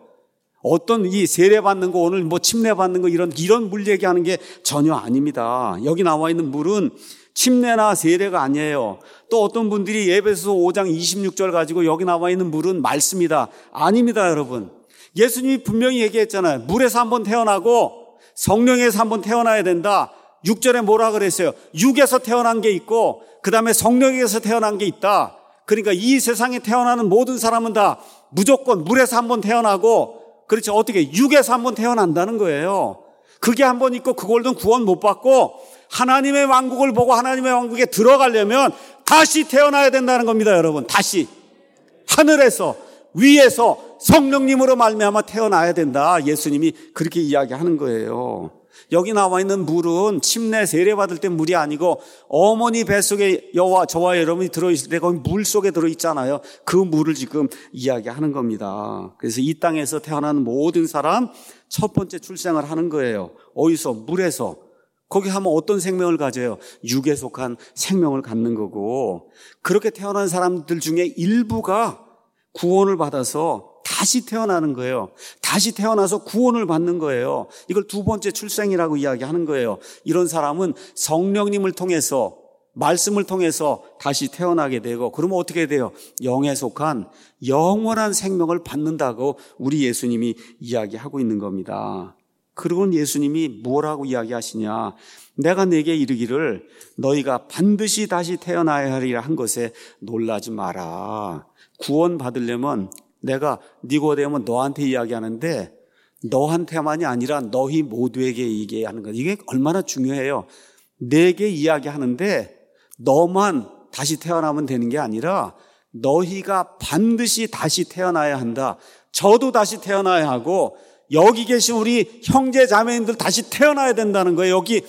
어떤 이 세례 받는 거 오늘 뭐 침례 받는 거 이런 물 얘기하는 게 전혀 아닙니다. 여기 나와 있는 물은 침례나 세례가 아니에요. 또 어떤 분들이 에베소서 5장 26절 가지고 여기 나와 있는 물은 말씀이다. 아닙니다, 여러분. 예수님이 분명히 얘기했잖아요. 물에서 한번 태어나고 성령에서 한번 태어나야 된다. 6절에 뭐라 그랬어요? 육에서 태어난 게 있고 그 다음에 성령에서 태어난 게 있다. 그러니까 이 세상에 태어나는 모든 사람은 다 무조건 물에서 한번 태어나고, 그렇죠. 어떻게 육에서 한번 태어난다는 거예요. 그게 한 번 있고 그걸로 구원 못 받고 하나님의 왕국을 보고 하나님의 왕국에 들어가려면 다시 태어나야 된다는 겁니다, 여러분. 다시 하늘에서 위에서 성령님으로 말미암아 태어나야 된다. 예수님이 그렇게 이야기하는 거예요. 여기 나와 있는 물은 침례 세례 받을 때 물이 아니고 어머니 뱃속에 저와 여러분이 들어있을 때 거기 물 속에 들어있잖아요. 그 물을 지금 이야기하는 겁니다. 그래서 이 땅에서 태어나는 모든 사람 첫 번째 출생을 하는 거예요. 어디서? 물에서. 거기 하면 어떤 생명을 가져요? 육에 속한 생명을 갖는 거고, 그렇게 태어난 사람들 중에 일부가 구원을 받아서 다시 태어나는 거예요. 다시 태어나서 구원을 받는 거예요. 이걸 두 번째 출생이라고 이야기하는 거예요. 이런 사람은 성령님을 통해서, 말씀을 통해서 다시 태어나게 되고, 그러면 어떻게 돼요? 영에 속한 영원한 생명을 받는다고 우리 예수님이 이야기하고 있는 겁니다. 그리고 예수님이 뭐라고 이야기하시냐? 내가 네게 이르기를 너희가 반드시 다시 태어나야 하리라 한 것에 놀라지 마라. 구원 받으려면 내가 니고데모 너한테 이야기하는데 너한테만이 아니라 너희 모두에게 얘기하는 것. 이게 얼마나 중요해요. 내게 이야기하는데 너만 다시 태어나면 되는 게 아니라 너희가 반드시 다시 태어나야 한다. 저도 다시 태어나야 하고 여기 계신 우리 형제 자매님들 다시 태어나야 된다는 거예요. 여기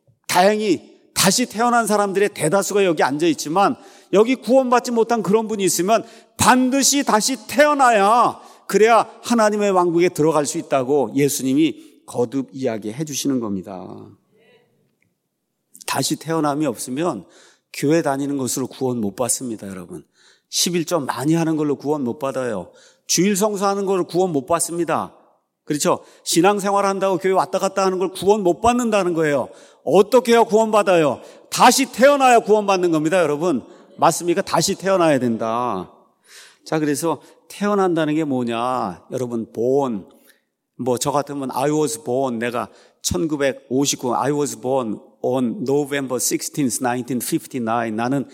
다행히 다시 태어난 사람들의 대다수가 여기 앉아 있지만 여기 구원받지 못한 그런 분이 있으면 반드시 다시 태어나야 그래야 하나님의 왕국에 들어갈 수 있다고 예수님이 거듭 이야기해 주시는 겁니다. 다시 태어남이 없으면 교회 다니는 것으로 구원 못 받습니다, 여러분. 11조 많이 하는 걸로 구원 못 받아요. 주일 성수하는 걸로 구원 못 받습니다. 그렇죠? 신앙생활 한다고 교회 왔다 갔다 하는 걸 구원 못 받는다는 거예요. 어떻게 해야 구원 받아요? 다시 태어나야 구원 받는 겁니다, 여러분. 맞습니까? 다시 태어나야 된다. 자, 그래서 태어난다는 게 뭐냐? 여러분, born. 저 같으면 I was born. 내가 1959, I was born on November 16th, 1959. 나는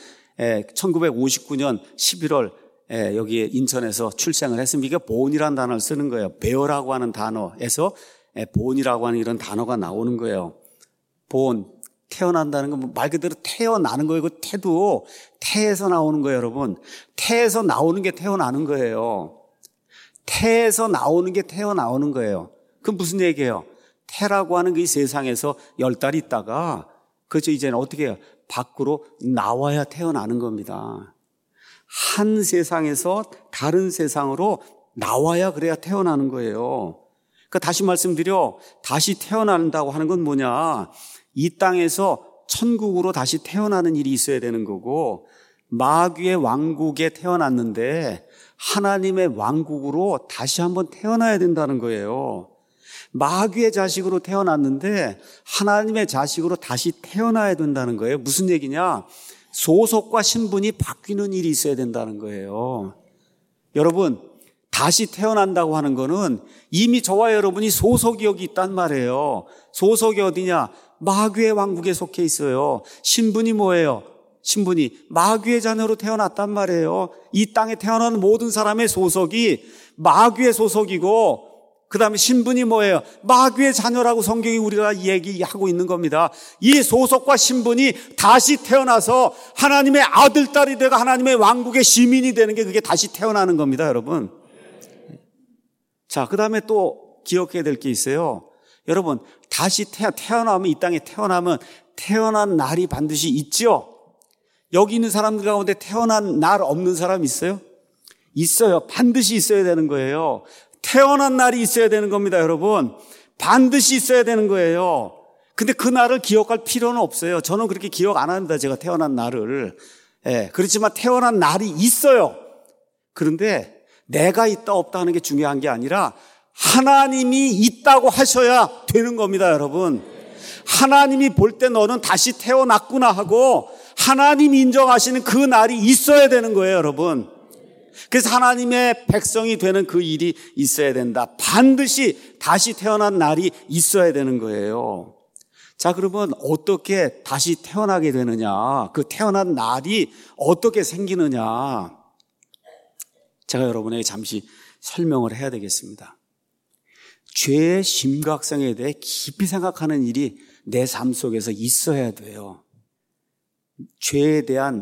1959년 11월 여기 인천에서 출생을 했습니다. 이게 born이라는 단어를 쓰는 거예요. bear라고 하는 단어에서 born이라고 하는 이런 단어가 나오는 거예요. born. 태어난다는 건 말 그대로 태어나는 거예요. 그 태도 태에서 나오는 거예요, 여러분. 태에서 나오는 게 태어나는 거예요. 태에서 나오는 게 태어나오는 거예요. 그럼 무슨 얘기예요? 태라고 하는 그 세상에서 10달 있다가 그렇죠. 이제는 어떻게 해요? 밖으로 나와야 태어나는 겁니다. 한 세상에서 다른 세상으로 나와야 그래야 태어나는 거예요. 그러니까 다시 말씀드려, 다시 태어난다고 하는 건 뭐냐? 이 땅에서 천국으로 다시 태어나는 일이 있어야 되는 거고, 마귀의 왕국에 태어났는데 하나님의 왕국으로 다시 한번 태어나야 된다는 거예요. 마귀의 자식으로 태어났는데 하나님의 자식으로 다시 태어나야 된다는 거예요. 무슨 얘기냐? 소속과 신분이 바뀌는 일이 있어야 된다는 거예요. 여러분, 다시 태어난다고 하는 거는 이미 저와 여러분이 소속이 여기 있단 말이에요. 소속이 어디냐? 마귀의 왕국에 속해 있어요. 신분이 뭐예요? 신분이 마귀의 자녀로 태어났단 말이에요. 이 땅에 태어나는 모든 사람의 소속이 마귀의 소속이고, 그 다음에 신분이 뭐예요? 마귀의 자녀라고 성경이 우리가 얘기하고 있는 겁니다. 이 소속과 신분이 다시 태어나서 하나님의 아들, 딸이 되고 하나님의 왕국의 시민이 되는 게 그게 다시 태어나는 겁니다, 여러분. 자, 그 다음에 또 기억해야 될 게 있어요. 여러분, 다시 태어나면, 이 땅에 태어난 날이 반드시 있죠? 여기 있는 사람들 가운데 태어난 날 없는 사람 있어요? 있어요. 반드시 있어야 되는 거예요. 태어난 날이 있어야 되는 겁니다, 여러분. 반드시 있어야 되는 거예요. 근데 그 날을 기억할 필요는 없어요. 저는 그렇게 기억 안 합니다, 제가 태어난 날을. 그렇지만 태어난 날이 있어요. 그런데 내가 있다 없다 하는 게 중요한 게 아니라 하나님이 있다고 하셔야 되는 겁니다, 여러분. 하나님이 볼 때 너는 다시 태어났구나 하고 하나님이 인정하시는 그 날이 있어야 되는 거예요, 여러분. 그래서 하나님의 백성이 되는 그 일이 있어야 된다. 반드시 다시 태어난 날이 있어야 되는 거예요. 자, 그러면 어떻게 다시 태어나게 되느냐? 그 태어난 날이 어떻게 생기느냐? 제가 여러분에게 잠시 설명을 해야 되겠습니다. 죄의 심각성에 대해 깊이 생각하는 일이 내 삶 속에서 있어야 돼요. 죄에 대한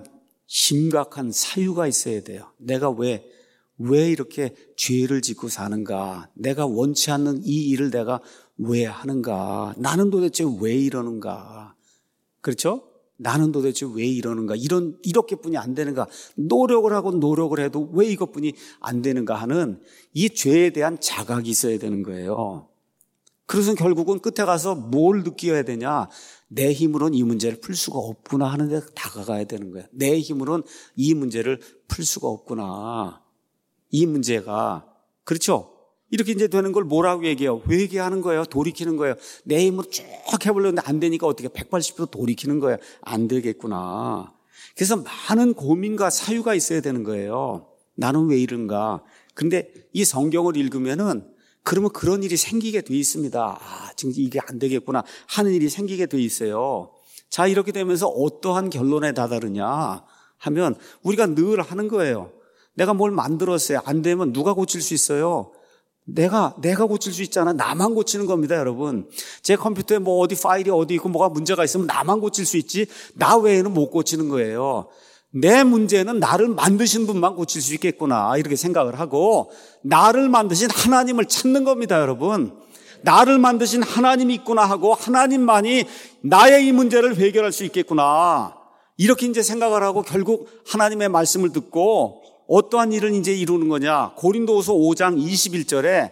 심각한 사유가 있어야 돼요. 내가 왜 이렇게 죄를 짓고 사는가? 내가 원치 않는 이 일을 내가 왜 하는가? 나는 도대체 왜 이러는가? 그렇죠? 나는 도대체 왜 이러는가? 이렇게뿐이 안 되는가? 노력을 하고 노력을 해도 왜 이것뿐이 안 되는가 하는 이 죄에 대한 자각이 있어야 되는 거예요. 그래서 결국은 끝에 가서 뭘 느껴야 되냐? 내 힘으로는 이 문제를 풀 수가 없구나 하는 데 다가가야 되는 거예요. 내 힘으로는 이 문제를 풀 수가 없구나. 이 문제가, 그렇죠? 이렇게 이제 되는 걸 뭐라고 얘기해요? 회개하는 거예요. 돌이키는 거예요. 내 힘으로 쭉 해보려는데 안 되니까 어떻게 180도 돌이키는 거예요. 안 되겠구나. 그래서 많은 고민과 사유가 있어야 되는 거예요. 나는 왜 이런가? 근데 이 성경을 읽으면은 그러면 그런 일이 생기게 돼 있습니다. 지금 이게 안 되겠구나 하는 일이 생기게 돼 있어요. 자, 이렇게 되면서 어떠한 결론에 다다르냐 하면 우리가 늘 하는 거예요. 내가 뭘 만들었어요. 안 되면 누가 고칠 수 있어요? 내가 고칠 수 있잖아. 나만 고치는 겁니다, 여러분. 제 컴퓨터에 뭐 어디 파일이 어디 있고 뭐가 문제가 있으면 나만 고칠 수 있지 나 외에는 못 고치는 거예요. 내 문제는 나를 만드신 분만 고칠 수 있겠구나 이렇게 생각을 하고 나를 만드신 하나님을 찾는 겁니다, 여러분. 나를 만드신 하나님이 있구나 하고 하나님만이 나의 이 문제를 해결할 수 있겠구나 이렇게 이제 생각을 하고 결국 하나님의 말씀을 듣고 어떠한 일을 이제 이루는 거냐? 고린도후서 5장 21절에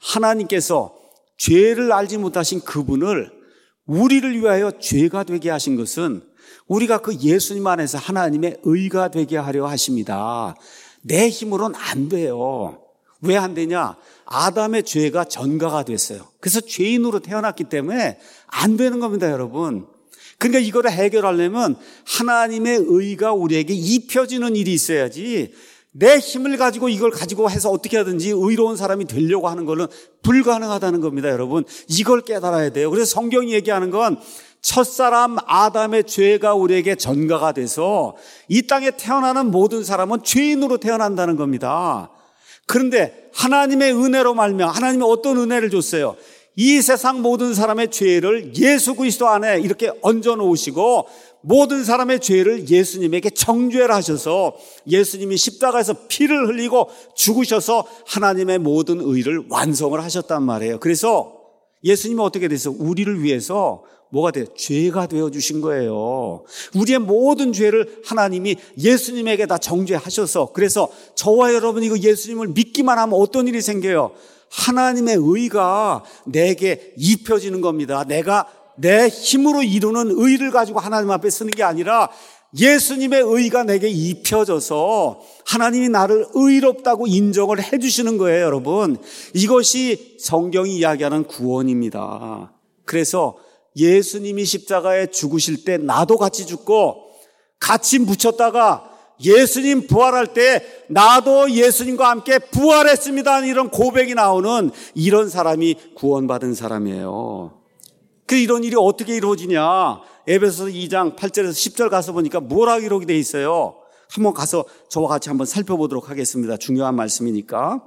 하나님께서 죄를 알지 못하신 그분을 우리를 위하여 죄가 되게 하신 것은 우리가 그 예수님 안에서 하나님의 의가 되게 하려 하십니다. 내 힘으로는 안 돼요. 왜 안 되냐? 아담의 죄가 전가가 됐어요. 그래서 죄인으로 태어났기 때문에 안 되는 겁니다, 여러분. 그러니까 이거를 해결하려면 하나님의 의가 우리에게 입혀지는 일이 있어야지 내 힘을 가지고 이걸 가지고 해서 어떻게 하든지 의로운 사람이 되려고 하는 것은 불가능하다는 겁니다, 여러분. 이걸 깨달아야 돼요. 그래서 성경이 얘기하는 건 첫사람 아담의 죄가 우리에게 전가가 돼서 이 땅에 태어나는 모든 사람은 죄인으로 태어난다는 겁니다. 그런데 하나님의 은혜로 말미암아 하나님이 어떤 은혜를 줬어요? 이 세상 모든 사람의 죄를 예수 그리스도 안에 이렇게 얹어 놓으시고 모든 사람의 죄를 예수님에게 정죄를 하셔서 예수님이 십자가에서 피를 흘리고 죽으셔서 하나님의 모든 의를 완성을 하셨단 말이에요. 그래서 예수님이 어떻게 됐어요? 우리를 위해서 뭐가 돼요? 죄가 되어주신 거예요. 우리의 모든 죄를 하나님이 예수님에게 다 정죄하셔서, 그래서 저와 여러분이 이거 예수님을 믿기만 하면 어떤 일이 생겨요? 하나님의 의가 내게 입혀지는 겁니다. 내가 내 힘으로 이루는 의를 가지고 하나님 앞에 쓰는 게 아니라 예수님의 의가 내게 입혀져서 하나님이 나를 의롭다고 인정을 해주시는 거예요, 여러분. 이것이 성경이 이야기하는 구원입니다. 그래서 예수님이 십자가에 죽으실 때 나도 같이 죽고 같이 묻혔다가 예수님 부활할 때 나도 예수님과 함께 부활했습니다, 이런 고백이 나오는 이런 사람이 구원받은 사람이에요. 그 이런 일이 어떻게 이루어지냐? 에베소서 2장 8절에서 10절 가서 보니까 뭐라고 기록이 돼 있어요? 한번 가서 저와 같이 한번 살펴보도록 하겠습니다. 중요한 말씀이니까.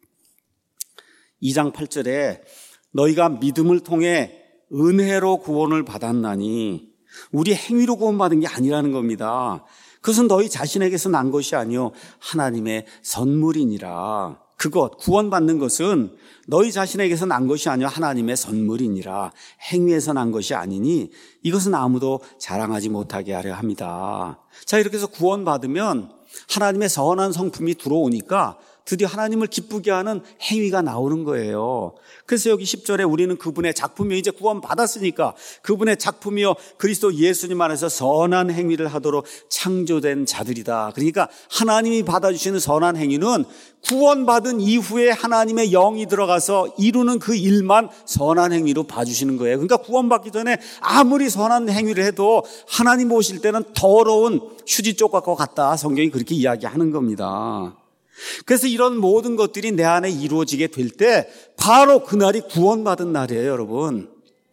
2장 8절에 너희가 믿음을 통해 은혜로 구원을 받았나니, 우리 행위로 구원받은 게 아니라는 겁니다. 그것은 너희 자신에게서 난 것이 아니요 하나님의 선물이니라. 그것, 구원받는 것은 너희 자신에게서 난 것이 아니요 하나님의 선물이니라. 행위에서 난 것이 아니니 이것은 아무도 자랑하지 못하게 하려 합니다. 자, 이렇게 해서 구원받으면 하나님의 선한 성품이 들어오니까 드디어 하나님을 기쁘게 하는 행위가 나오는 거예요. 그래서 여기 10절에 우리는 그분의 작품이요, 이제 구원받았으니까 그분의 작품이요 그리스도 예수님 안에서 선한 행위를 하도록 창조된 자들이다. 그러니까 하나님이 받아주시는 선한 행위는 구원받은 이후에 하나님의 영이 들어가서 이루는 그 일만 선한 행위로 봐주시는 거예요. 그러니까 구원받기 전에 아무리 선한 행위를 해도 하나님 오실 때는 더러운 휴지조각과 같다, 성경이 그렇게 이야기하는 겁니다. 그래서 이런 모든 것들이 내 안에 이루어지게 될 때 바로 그날이 구원받은 날이에요, 여러분.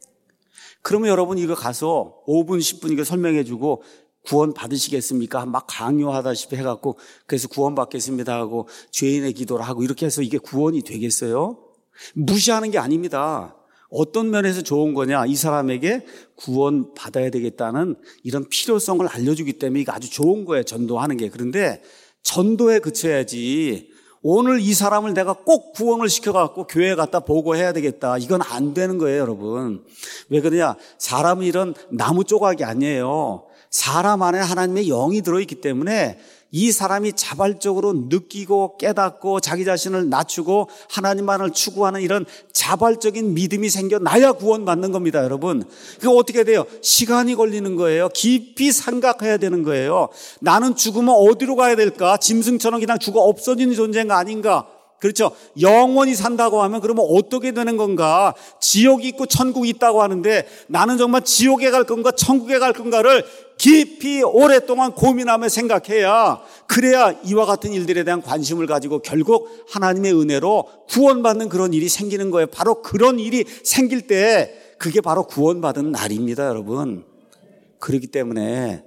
그러면 여러분 이거 가서 5분 10분 이거 설명해주고 구원 받으시겠습니까? 막 강요하다시피 해갖고 그래서 구원 받겠습니다 하고 죄인의 기도를 하고 이렇게 해서 이게 구원이 되겠어요? 무시하는 게 아닙니다. 어떤 면에서 좋은 거냐? 이 사람에게 구원 받아야 되겠다는 이런 필요성을 알려주기 때문에 이거 아주 좋은 거예요, 전도하는 게. 그런데 전도에 그쳐야지 오늘 이 사람을 내가 꼭 구원을 시켜갖고 교회에 갖다 보고해야 되겠다, 이건 안 되는 거예요, 여러분. 왜 그러냐? 사람은 이런 나무 조각이 아니에요. 사람 안에 하나님의 영이 들어있기 때문에 이 사람이 자발적으로 느끼고 깨닫고 자기 자신을 낮추고 하나님만을 추구하는 이런 자발적인 믿음이 생겨나야 구원받는 겁니다, 여러분. 그게 어떻게 돼요? 시간이 걸리는 거예요. 깊이 생각해야 되는 거예요. 나는 죽으면 어디로 가야 될까? 짐승처럼 그냥 죽어 없어지는 존재가 아닌가? 그렇죠. 영원히 산다고 하면 그러면 어떻게 되는 건가? 지옥이 있고 천국이 있다고 하는데 나는 정말 지옥에 갈 건가 천국에 갈 건가를 깊이 오랫동안 고민하며 생각해야, 그래야 이와 같은 일들에 대한 관심을 가지고 결국 하나님의 은혜로 구원받는 그런 일이 생기는 거예요. 바로 그런 일이 생길 때 그게 바로 구원받은 날입니다, 여러분. 그렇기 때문에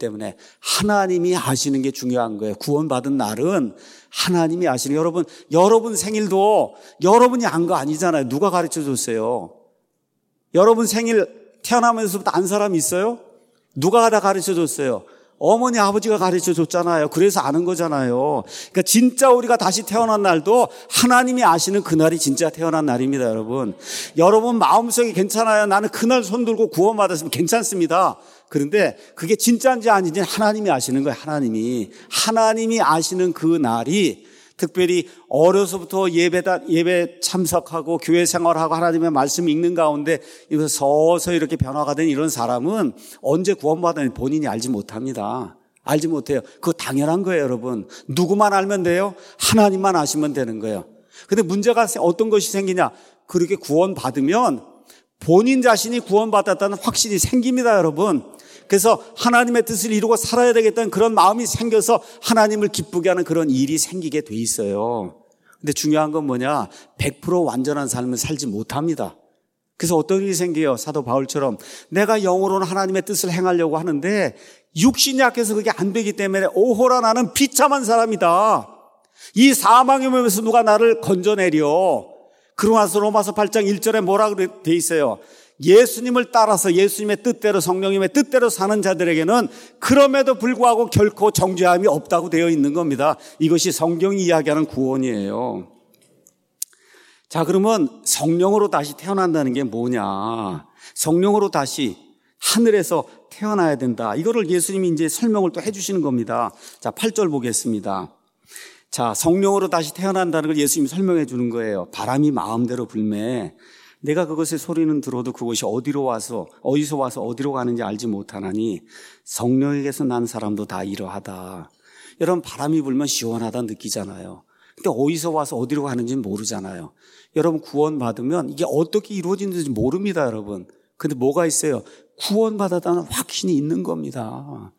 하나님이 아시는 게 중요한 거예요. 구원받은 날은 하나님이 아시는, 여러분 생일도 여러분이 안 거 아니잖아요. 누가 가르쳐 줬어요? 여러분 생일 태어나면서부터 안 사람이 있어요? 누가 다 가르쳐 줬어요? 어머니 아버지가 가르쳐 줬잖아요. 그래서 아는 거잖아요. 그러니까 진짜 우리가 다시 태어난 날도 하나님이 아시는 그날이 진짜 태어난 날입니다, 여러분. 여러분 마음속에 괜찮아요. 나는 그날 손 들고 구원받았으면 괜찮습니다. 그런데 그게 진짜인지 아닌지 하나님이 아시는 거예요. 하나님이 아시는 그 날이, 특별히 어려서부터 예배 참석하고 교회 생활하고 하나님의 말씀 읽는 가운데 서서히 이렇게 변화가 된 이런 사람은 언제 구원받았는지 본인이 알지 못합니다. 알지 못해요. 그거 당연한 거예요, 여러분. 누구만 알면 돼요? 하나님만 아시면 되는 거예요. 근데 문제가 어떤 것이 생기냐? 그렇게 구원받으면 본인 자신이 구원받았다는 확신이 생깁니다, 여러분. 그래서 하나님의 뜻을 이루고 살아야 되겠다는 그런 마음이 생겨서 하나님을 기쁘게 하는 그런 일이 생기게 돼 있어요. 근데 중요한 건 뭐냐? 100% 완전한 삶을 살지 못합니다. 그래서 어떤 일이 생겨요? 사도 바울처럼 내가 영으로는 하나님의 뜻을 행하려고 하는데 육신이 약해서 그게 안 되기 때문에 오호라 나는 비참한 사람이다. 이 사망의 몸에서 누가 나를 건져내려. 그러고 나서 로마서 8장 1절에 뭐라고 돼 있어요? 예수님을 따라서 예수님의 뜻대로 성령님의 뜻대로 사는 자들에게는 그럼에도 불구하고 결코 정죄함이 없다고 되어 있는 겁니다. 이것이 성경이 이야기하는 구원이에요. 자, 그러면 성령으로 다시 태어난다는 게 뭐냐? 성령으로 다시 하늘에서 태어나야 된다. 이거를 예수님이 이제 설명을 또 해주시는 겁니다. 자, 8절 보겠습니다. 자, 성령으로 다시 태어난다는 걸 예수님이 설명해 주는 거예요. 바람이 마음대로 불매. 내가 그것의 소리는 들어도 그것이 어디서 와서 어디로 가는지 알지 못하나니 성령에게서 난 사람도 다 이러하다. 여러분, 바람이 불면 시원하다 느끼잖아요. 근데 어디서 와서 어디로 가는지는 모르잖아요. 여러분, 구원받으면 이게 어떻게 이루어지는지 모릅니다, 여러분. 근데 뭐가 있어요? 구원받았다는 확신이 있는 겁니다.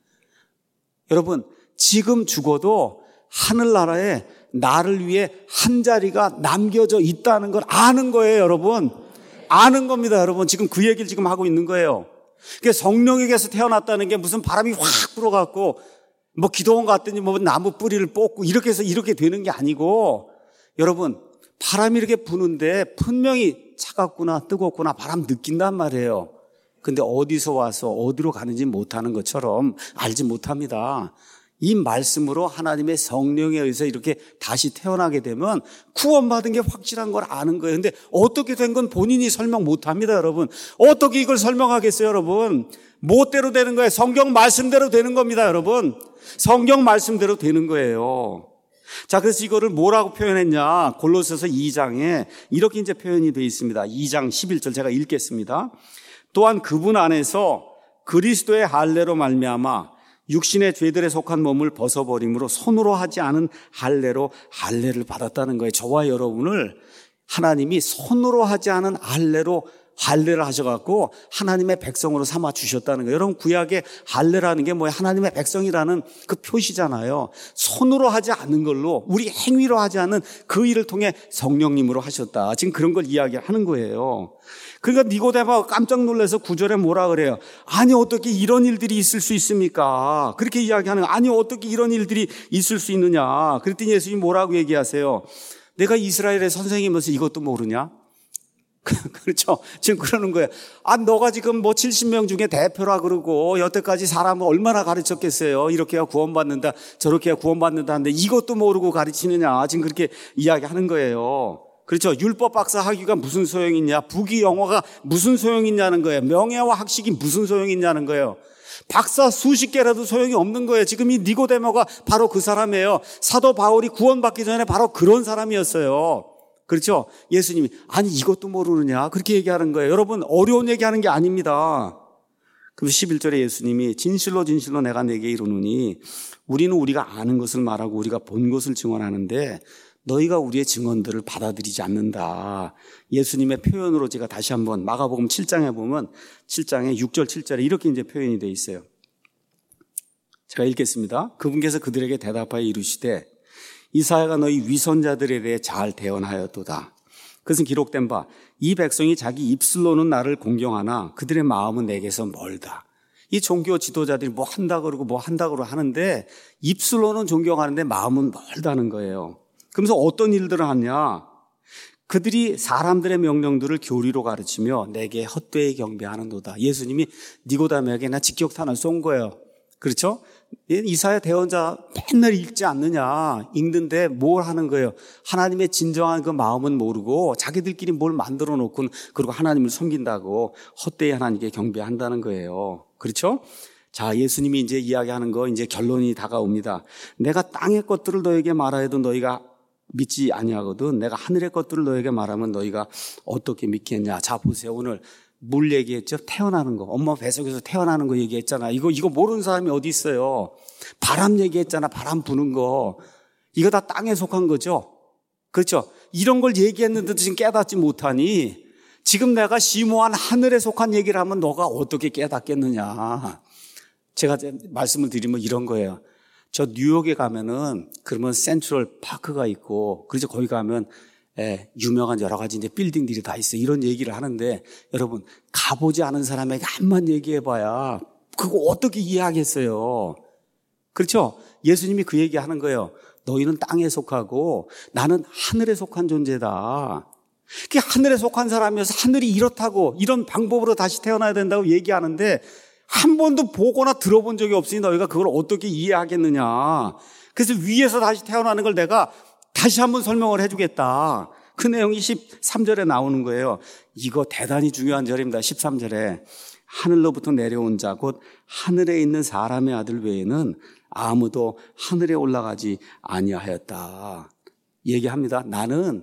여러분, 지금 죽어도 하늘나라에 나를 위해 한 자리가 남겨져 있다는 걸 아는 거예요, 여러분. 아는 겁니다, 여러분. 지금 그 얘기를 지금 하고 있는 거예요. 그러니까 성령에게서 태어났다는 게 무슨 바람이 확 불어갖고 뭐 기도원 갔더니 뭐 나무 뿌리를 뽑고 이렇게 해서 이렇게 되는 게 아니고, 여러분, 바람이 이렇게 부는데 분명히 차갑구나 뜨겁구나 바람 느낀단 말이에요. 근데 어디서 와서 어디로 가는지 못하는 것처럼 알지 못합니다. 이 말씀으로 하나님의 성령에 의해서 이렇게 다시 태어나게 되면 구원받은 게 확실한 걸 아는 거예요. 근데 어떻게 된 건 본인이 설명 못합니다, 여러분. 어떻게 이걸 설명하겠어요, 여러분? 뭐대로 되는 거예요? 성경 말씀대로 되는 겁니다, 여러분. 성경 말씀대로 되는 거예요. 자, 그래서 이거를 뭐라고 표현했냐? 골로새서 2장에 이렇게 이제 표현이 되어 있습니다. 2장 11절 제가 읽겠습니다. 또한 그분 안에서 그리스도의 할례로 말미암아 육신의 죄들에 속한 몸을 벗어버림으로 손으로 하지 않은 할례로 할례를 받았다는 거예요. 저와 여러분을 하나님이 손으로 하지 않은 할례로 할례를 하셔갖고 하나님의 백성으로 삼아 주셨다는 거예요. 여러분, 구약의 할례라는 게 뭐예요? 하나님의 백성이라는 그 표시잖아요. 손으로 하지 않는 걸로, 우리 행위로 하지 않는 그 일을 통해 성령님으로 하셨다. 지금 그런 걸 이야기하는 거예요. 그러니까 니고데모가 깜짝 놀라서 9절에 뭐라 그래요? 아니, 어떻게 이런 일들이 있을 수 있습니까? 그렇게 이야기하는 거예요. 아니, 어떻게 이런 일들이 있을 수 있느냐? 그랬더니 예수님이 뭐라고 얘기하세요? 내가 이스라엘의 선생이면서 이것도 모르냐? 그렇죠. 지금 그러는 거예요. 아, 너가 지금 뭐 70명 중에 대표라 그러고 여태까지 사람을 얼마나 가르쳤겠어요. 이렇게 해야 구원받는다, 저렇게 해야 구원받는다 하는데 이것도 모르고 가르치느냐. 지금 그렇게 이야기하는 거예요. 그렇죠. 율법 박사 학위가 무슨 소용이 있냐. 부귀 영화가 무슨 소용이 있냐는 거예요. 명예와 학식이 무슨 소용이 있냐는 거예요. 박사 수십 개라도 소용이 없는 거예요. 지금 이 니고데모가 바로 그 사람이에요. 사도 바울이 구원받기 전에 바로 그런 사람이었어요. 그렇죠? 예수님이 아니 이것도 모르느냐 그렇게 얘기하는 거예요. 여러분, 어려운 얘기하는 게 아닙니다. 그리고 11절에 예수님이 진실로 진실로 내가 내게 이르노니 우리는 우리가 아는 것을 말하고 우리가 본 것을 증언하는데 너희가 우리의 증언들을 받아들이지 않는다. 예수님의 표현으로 제가 다시 한번 마가복음 7장에 보면 7장에 6절 7절에 이렇게 이제 표현이 되어 있어요. 제가 읽겠습니다. 그분께서 그들에게 대답하여 이르시되 이사야가 너희 위선자들에 대해 잘 대언하였도다. 그것은 기록된 바 이 백성이 자기 입술로는 나를 공경하나 그들의 마음은 내게서 멀다. 이 종교 지도자들이 뭐 한다 그러고 뭐 한다 그러고 하는데 입술로는 존경하는데 마음은 멀다는 거예요. 그러면서 어떤 일들을 하냐? 그들이 사람들의 명령들을 교리로 가르치며 내게 헛되이 경배하는도다. 예수님이 니고데모에게 나 직격탄을 쏜 거예요. 그렇죠? 이사야 대언자 맨날 읽지 않느냐. 읽는데 뭘 하는 거예요? 하나님의 진정한 그 마음은 모르고 자기들끼리 뭘 만들어 놓고 그리고 하나님을 섬긴다고 헛되이 하나님께 경배한다는 거예요. 그렇죠? 자, 예수님이 이제 이야기하는 거 이제 결론이 다가옵니다. 내가 땅의 것들을 너에게 말하여도 너희가 믿지 아니하거든 내가 하늘의 것들을 너에게 말하면 너희가 어떻게 믿겠냐. 자, 보세요. 오늘 물 얘기했죠? 태어나는 거. 엄마 뱃속에서 태어나는 거 얘기했잖아. 이거 모르는 사람이 어디 있어요? 바람 얘기했잖아. 바람 부는 거. 이거 다 땅에 속한 거죠? 그렇죠? 이런 걸 얘기했는데도 지금 깨닫지 못하니 지금 내가 심오한 하늘에 속한 얘기를 하면 너가 어떻게 깨닫겠느냐. 제가 말씀을 드리면 이런 거예요. 저 뉴욕에 가면은 그러면 센트럴 파크가 있고, 그래서 거기 가면 유명한 여러 가지 이제 빌딩들이 다 있어요. 이런 얘기를 하는데 여러분 가보지 않은 사람에게 한번 얘기해봐야 그거 어떻게 이해하겠어요? 그렇죠? 예수님이 그 얘기하는 거예요. 너희는 땅에 속하고 나는 하늘에 속한 존재다. 그 하늘에 속한 사람이어서 하늘이 이렇다고 이런 방법으로 다시 태어나야 된다고 얘기하는데 한 번도 보거나 들어본 적이 없으니 너희가 그걸 어떻게 이해하겠느냐. 그래서 위에서 다시 태어나는 걸 내가 다시 한번 설명을 해주겠다. 그 내용이 13절에 나오는 거예요. 이거 대단히 중요한 절입니다. 13절에 하늘로부터 내려온 자 곧 하늘에 있는 사람의 아들 외에는 아무도 하늘에 올라가지 아니하였다. 얘기합니다. 나는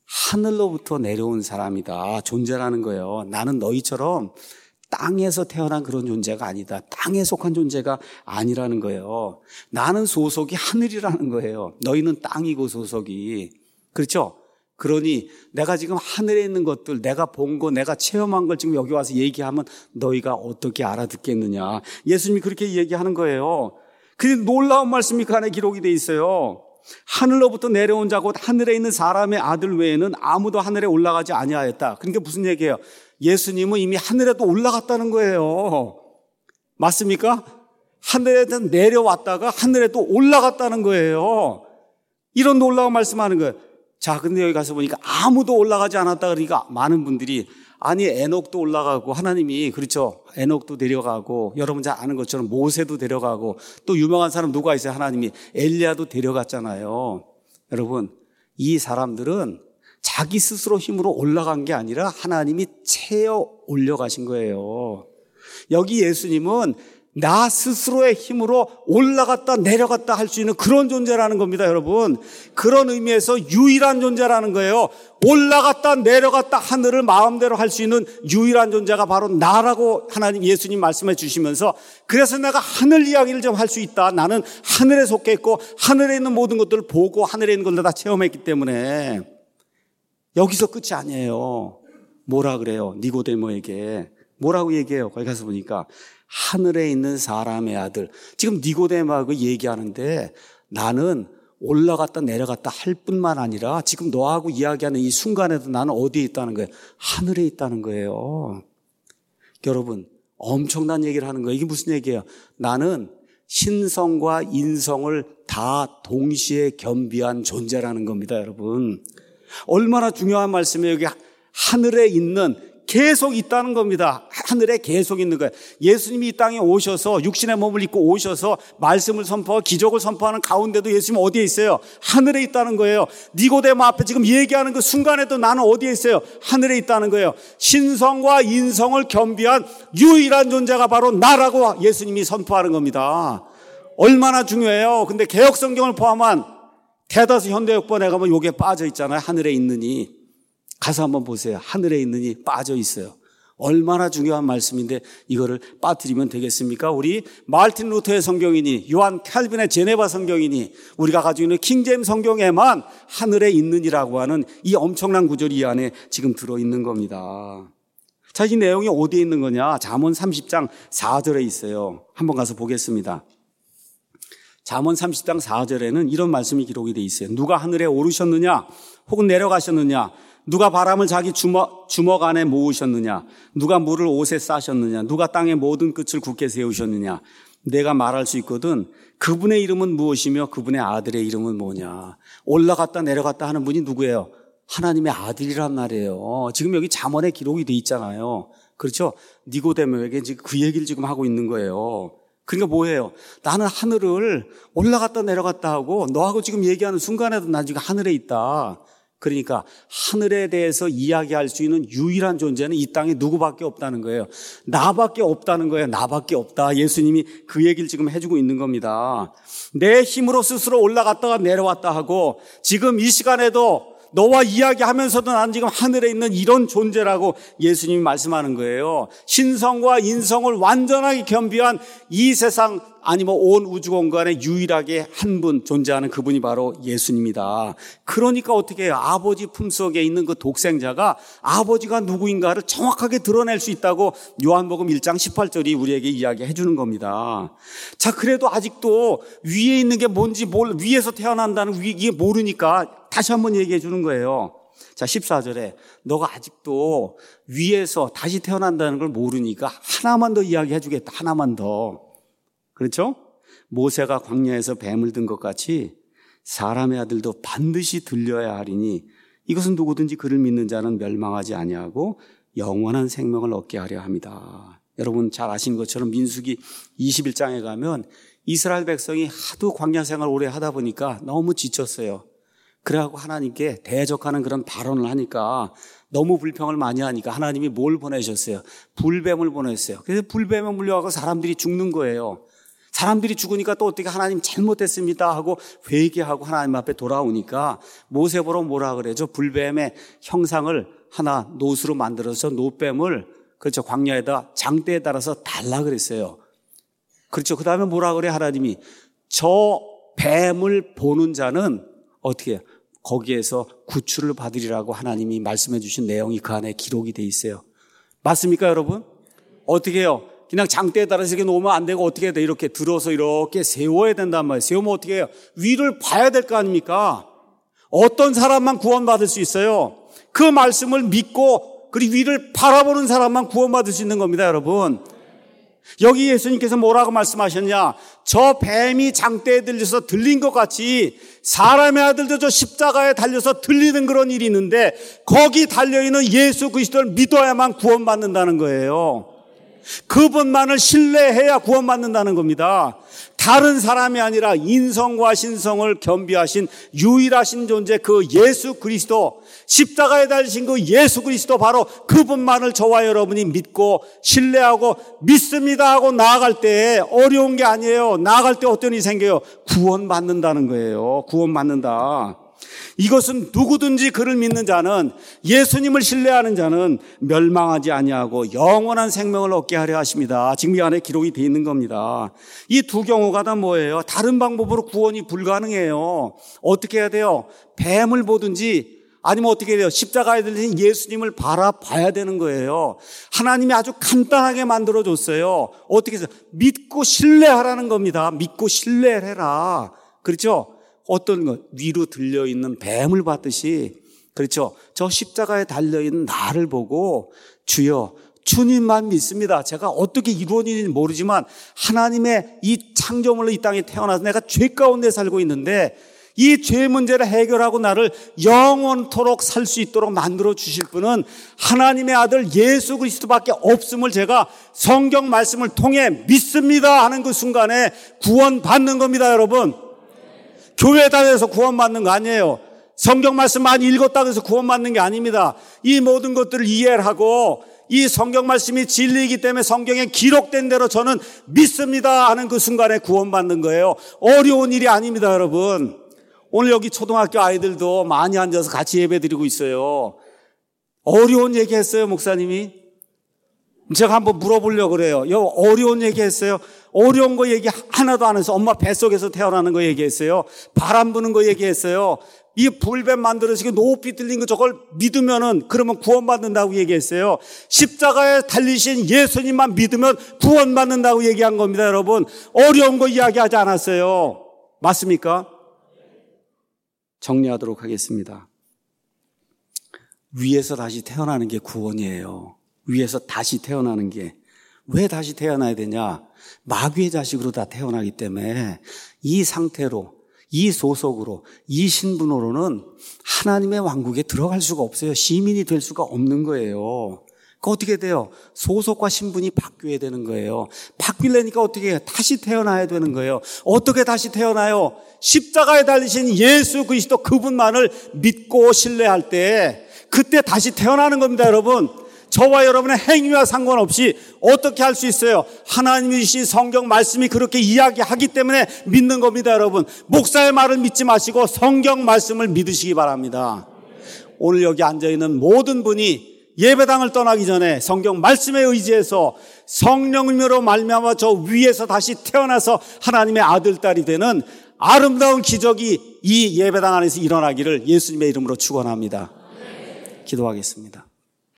하늘로부터 내려온 사람이다. 존재라는 거예요. 나는 너희처럼 땅에서 태어난 그런 존재가 아니다. 땅에 속한 존재가 아니라는 거예요. 나는 소속이 하늘이라는 거예요. 너희는 땅이고 소속이. 그렇죠? 그러니 내가 지금 하늘에 있는 것들, 내가 본 거, 내가 체험한 걸 지금 여기 와서 얘기하면 너희가 어떻게 알아듣겠느냐. 예수님이 그렇게 얘기하는 거예요. 그게 놀라운 말씀이 그 안에 기록이 돼 있어요. 하늘로부터 내려온 자 곧 하늘에 있는 사람의 아들 외에는 아무도 하늘에 올라가지 아니하였다. 그러니까 무슨 얘기예요? 예수님은 이미 하늘에도 올라갔다는 거예요. 맞습니까? 하늘에도 내려왔다가 하늘에도 올라갔다는 거예요. 이런 놀라운 말씀하는 거예요. 자, 근데 여기 가서 보니까 아무도 올라가지 않았다 그러니까 많은 분들이 아니 에녹도 올라가고 하나님이 그렇죠. 에녹도 데려가고 여러분 잘 아는 것처럼 모세도 데려가고 또 유명한 사람 누가 있어요? 하나님이 엘리야도 데려갔잖아요. 여러분 이 사람들은 자기 스스로 힘으로 올라간 게 아니라 하나님이 채워 올려가신 거예요. 여기 예수님은 나 스스로의 힘으로 올라갔다 내려갔다 할 수 있는 그런 존재라는 겁니다, 여러분. 그런 의미에서 유일한 존재라는 거예요. 올라갔다 내려갔다 하늘을 마음대로 할 수 있는 유일한 존재가 바로 나라고 하나님 예수님 말씀해 주시면서 그래서 내가 하늘 이야기를 좀 할 수 있다. 나는 하늘에 속해 있고 하늘에 있는 모든 것들을 보고 하늘에 있는 걸 다 체험했기 때문에 여기서 끝이 아니에요. 뭐라 그래요? 니고데모에게 뭐라고 얘기해요? 거기 가서 보니까 하늘에 있는 사람의 아들. 지금 니고데모하고 얘기하는데 나는 올라갔다 내려갔다 할 뿐만 아니라 지금 너하고 이야기하는 이 순간에도 나는 어디에 있다는 거예요? 하늘에 있다는 거예요. 여러분 엄청난 얘기를 하는 거예요. 이게 무슨 얘기예요? 나는 신성과 인성을 다 동시에 겸비한 존재라는 겁니다, 여러분. 얼마나 중요한 말씀이에요. 여기 하늘에 있는 계속 있다는 겁니다. 하늘에 계속 있는 거예요. 예수님이 이 땅에 오셔서 육신의 몸을 입고 오셔서 말씀을 선포하고 기적을 선포하는 가운데도 예수님은 어디에 있어요? 하늘에 있다는 거예요. 니고데모 앞에 지금 얘기하는 그 순간에도 나는 어디에 있어요? 하늘에 있다는 거예요. 신성과 인성을 겸비한 유일한 존재가 바로 나라고 예수님이 선포하는 겁니다. 얼마나 중요해요. 근데 개역성경을 포함한 대다수 현대역본에 가면 요게 빠져 있잖아요. 하늘에 있느니. 가서 한번 보세요. 하늘에 있느니 빠져 있어요. 얼마나 중요한 말씀인데 이거를 빠뜨리면 되겠습니까? 우리 마르틴 루터의 성경이니 요한 칼빈의 제네바 성경이니 우리가 가지고 있는 킹제임스 성경에만 하늘에 있느니라고 하는 이 엄청난 구절이 이 안에 지금 들어있는 겁니다. 자, 이 내용이 어디에 있는 거냐? 잠언 30장 4절에 있어요. 한번 가서 보겠습니다. 잠언 30장 4절에는 이런 말씀이 기록이 되어 있어요. 누가 하늘에 오르셨느냐 혹은 내려가셨느냐, 누가 바람을 자기 주먹 안에 모으셨느냐, 누가 물을 옷에 싸셨느냐, 누가 땅의 모든 끝을 굳게 세우셨느냐. 내가 말할 수 있거든. 그분의 이름은 무엇이며 그분의 아들의 이름은 뭐냐. 올라갔다 내려갔다 하는 분이 누구예요? 하나님의 아들이란 말이에요. 지금 여기 잠언에 기록이 돼 있잖아요. 그렇죠? 니고데모에게 지금 그 얘기를 지금 하고 있는 거예요. 그러니까 뭐예요? 나는 하늘을 올라갔다 내려갔다 하고 너하고 지금 얘기하는 순간에도 난 지금 하늘에 있다. 그러니까 하늘에 대해서 이야기할 수 있는 유일한 존재는 이 땅에 누구밖에 없다는 거예요. 나밖에 없다는 거예요. 나밖에 없다. 예수님이 그 얘기를 지금 해주고 있는 겁니다. 내 힘으로 스스로 올라갔다가 내려왔다 하고 지금 이 시간에도 너와 이야기하면서도 난 지금 하늘에 있는 이런 존재라고 예수님이 말씀하는 거예요. 신성과 인성을 완전하게 겸비한 이 세상 아니면 온 우주 공간에 유일하게 한 분 존재하는 그분이 바로 예수님이다. 그러니까 어떻게 해요? 아버지 품속에 있는 그 독생자가 아버지가 누구인가를 정확하게 드러낼 수 있다고 요한복음 1장 18절이 우리에게 이야기해 주는 겁니다. 자, 그래도 아직도 위에 있는 게 뭔지 위에서 태어난다는 이게 모르니까 다시 한번 얘기해 주는 거예요. 자, 14절에 너가 아직도 위에서 다시 태어난다는 걸 모르니까 하나만 더 이야기해 주겠다. 하나만 더. 그렇죠? 모세가 광야에서 뱀을 든 것 같이 사람의 아들도 반드시 들려야 하리니 이것은 누구든지 그를 믿는 자는 멸망하지 아니하고 영원한 생명을 얻게 하려 합니다. 여러분 잘 아시는 것처럼 민수기 21장에 가면 이스라엘 백성이 하도 광야 생활 오래 하다 보니까 너무 지쳤어요. 그래갖고 하나님께 대적하는 그런 발언을 하니까 너무 불평을 많이 하니까 하나님이 뭘 보내셨어요? 불뱀을 보냈어요. 그래서 불뱀에 물려가고 사람들이 죽는 거예요. 사람들이 죽으니까 또 어떻게 하나님 잘못했습니다 하고 회개하고 하나님 앞에 돌아오니까 모세 보러 뭐라 그래죠? 불뱀의 형상을 하나 노수로 만들어서 노뱀을 그렇죠 광야에다 장대에 따라서 달라 그랬어요. 그렇죠. 그 다음에 뭐라 그래 하나님이 저 뱀을 보는 자는 어떻게 해요? 거기에서 구출을 받으리라고 하나님이 말씀해 주신 내용이 그 안에 기록이 돼 있어요. 맞습니까 여러분? 어떻게 해요? 그냥 장대에 따라서 이렇게 놓으면 안 되고 어떻게 해야 돼? 이렇게 들어서 이렇게 세워야 된단 말이에요. 세우면 어떻게 해요? 위를 봐야 될 거 아닙니까? 어떤 사람만 구원받을 수 있어요? 그 말씀을 믿고 그리고 위를 바라보는 사람만 구원받을 수 있는 겁니다, 여러분. 여기 예수님께서 뭐라고 말씀하셨냐? 저 뱀이 장대에 들려서 들린 것 같이 사람의 아들도 저 십자가에 달려서 들리는 그런 일이 있는데 거기 달려있는 예수 그리스도를 믿어야만 구원받는다는 거예요. 그분만을 신뢰해야 구원받는다는 겁니다. 다른 사람이 아니라 인성과 신성을 겸비하신 유일하신 존재 그 예수 그리스도, 십자가에 달리신 그 예수 그리스도 바로 그분만을 저와 여러분이 믿고 신뢰하고 믿습니다 하고 나아갈 때 어려운 게 아니에요. 나아갈 때 어떤 일이 생겨요? 구원받는다는 거예요. 구원받는다. 이것은 누구든지 그를 믿는 자는 예수님을 신뢰하는 자는 멸망하지 아니하고 영원한 생명을 얻게 하려 하십니다. 지금 이 안에 기록이 되어 있는 겁니다. 이 두 경우가 다 뭐예요? 다른 방법으로 구원이 불가능해요. 어떻게 해야 돼요? 뱀을 보든지 아니면 어떻게 해야 돼요? 십자가에 들린 예수님을 바라봐야 되는 거예요. 하나님이 아주 간단하게 만들어줬어요. 어떻게 해서? 믿고 신뢰하라는 겁니다. 믿고 신뢰를 해라. 그렇죠? 어떤 것, 위로 들려있는 뱀을 봤듯이, 그렇죠. 저 십자가에 달려있는 나를 보고 주여, 주님만 믿습니다. 제가 어떻게 이루어지는지 모르지만 하나님의 이 창조물로 이 땅에 태어나서 내가 죄 가운데 살고 있는데 이 죄 문제를 해결하고 나를 영원토록 살 수 있도록 만들어 주실 분은 하나님의 아들 예수 그리스도밖에 없음을 제가 성경 말씀을 통해 믿습니다 하는 그 순간에 구원받는 겁니다, 여러분. 교회 다녀서 구원받는 거 아니에요. 성경 말씀 많이 읽었다고 해서 구원받는 게 아닙니다. 이 모든 것들을 이해를 하고 이 성경 말씀이 진리이기 때문에 성경에 기록된 대로 저는 믿습니다 하는 그 순간에 구원받는 거예요. 어려운 일이 아닙니다, 여러분. 오늘 여기 초등학교 아이들도 많이 앉아서 같이 예배드리고 있어요. 어려운 얘기 했어요, 목사님이? 제가 한번 물어보려고 그래요. 어려운 얘기 했어요? 어려운 거 얘기 하나도 안 해서 엄마 뱃속에서 태어나는 거 얘기했어요. 바람 부는 거 얘기했어요. 이 불뱀 만들어지고 높이 들린 거 저걸 믿으면은 그러면 구원받는다고 얘기했어요. 십자가에 달리신 예수님만 믿으면 구원받는다고 얘기한 겁니다, 여러분. 어려운 거 이야기하지 않았어요. 맞습니까? 정리하도록 하겠습니다. 위에서 다시 태어나는 게 구원이에요. 위에서 다시 태어나는 게. 왜 다시 태어나야 되냐? 마귀의 자식으로 다 태어나기 때문에 이 상태로, 이 소속으로, 이 신분으로는 하나님의 왕국에 들어갈 수가 없어요. 시민이 될 수가 없는 거예요. 그 어떻게 돼요? 소속과 신분이 바뀌어야 되는 거예요. 바뀌려니까 어떻게 해요? 다시 태어나야 되는 거예요. 어떻게 다시 태어나요? 십자가에 달리신 예수 그리스도 그분만을 믿고 신뢰할 때 그때 다시 태어나는 겁니다, 여러분. 저와 여러분의 행위와 상관없이 어떻게 할 수 있어요? 하나님이 주신 성경 말씀이 그렇게 이야기하기 때문에 믿는 겁니다, 여러분. 목사의 말을 믿지 마시고 성경 말씀을 믿으시기 바랍니다. 오늘 여기 앉아있는 모든 분이 예배당을 떠나기 전에 성경 말씀에 의지해서 성령님으로 말미암아 저 위에서 다시 태어나서 하나님의 아들, 딸이 되는 아름다운 기적이 이 예배당 안에서 일어나기를 예수님의 이름으로 축원합니다. 기도하겠습니다.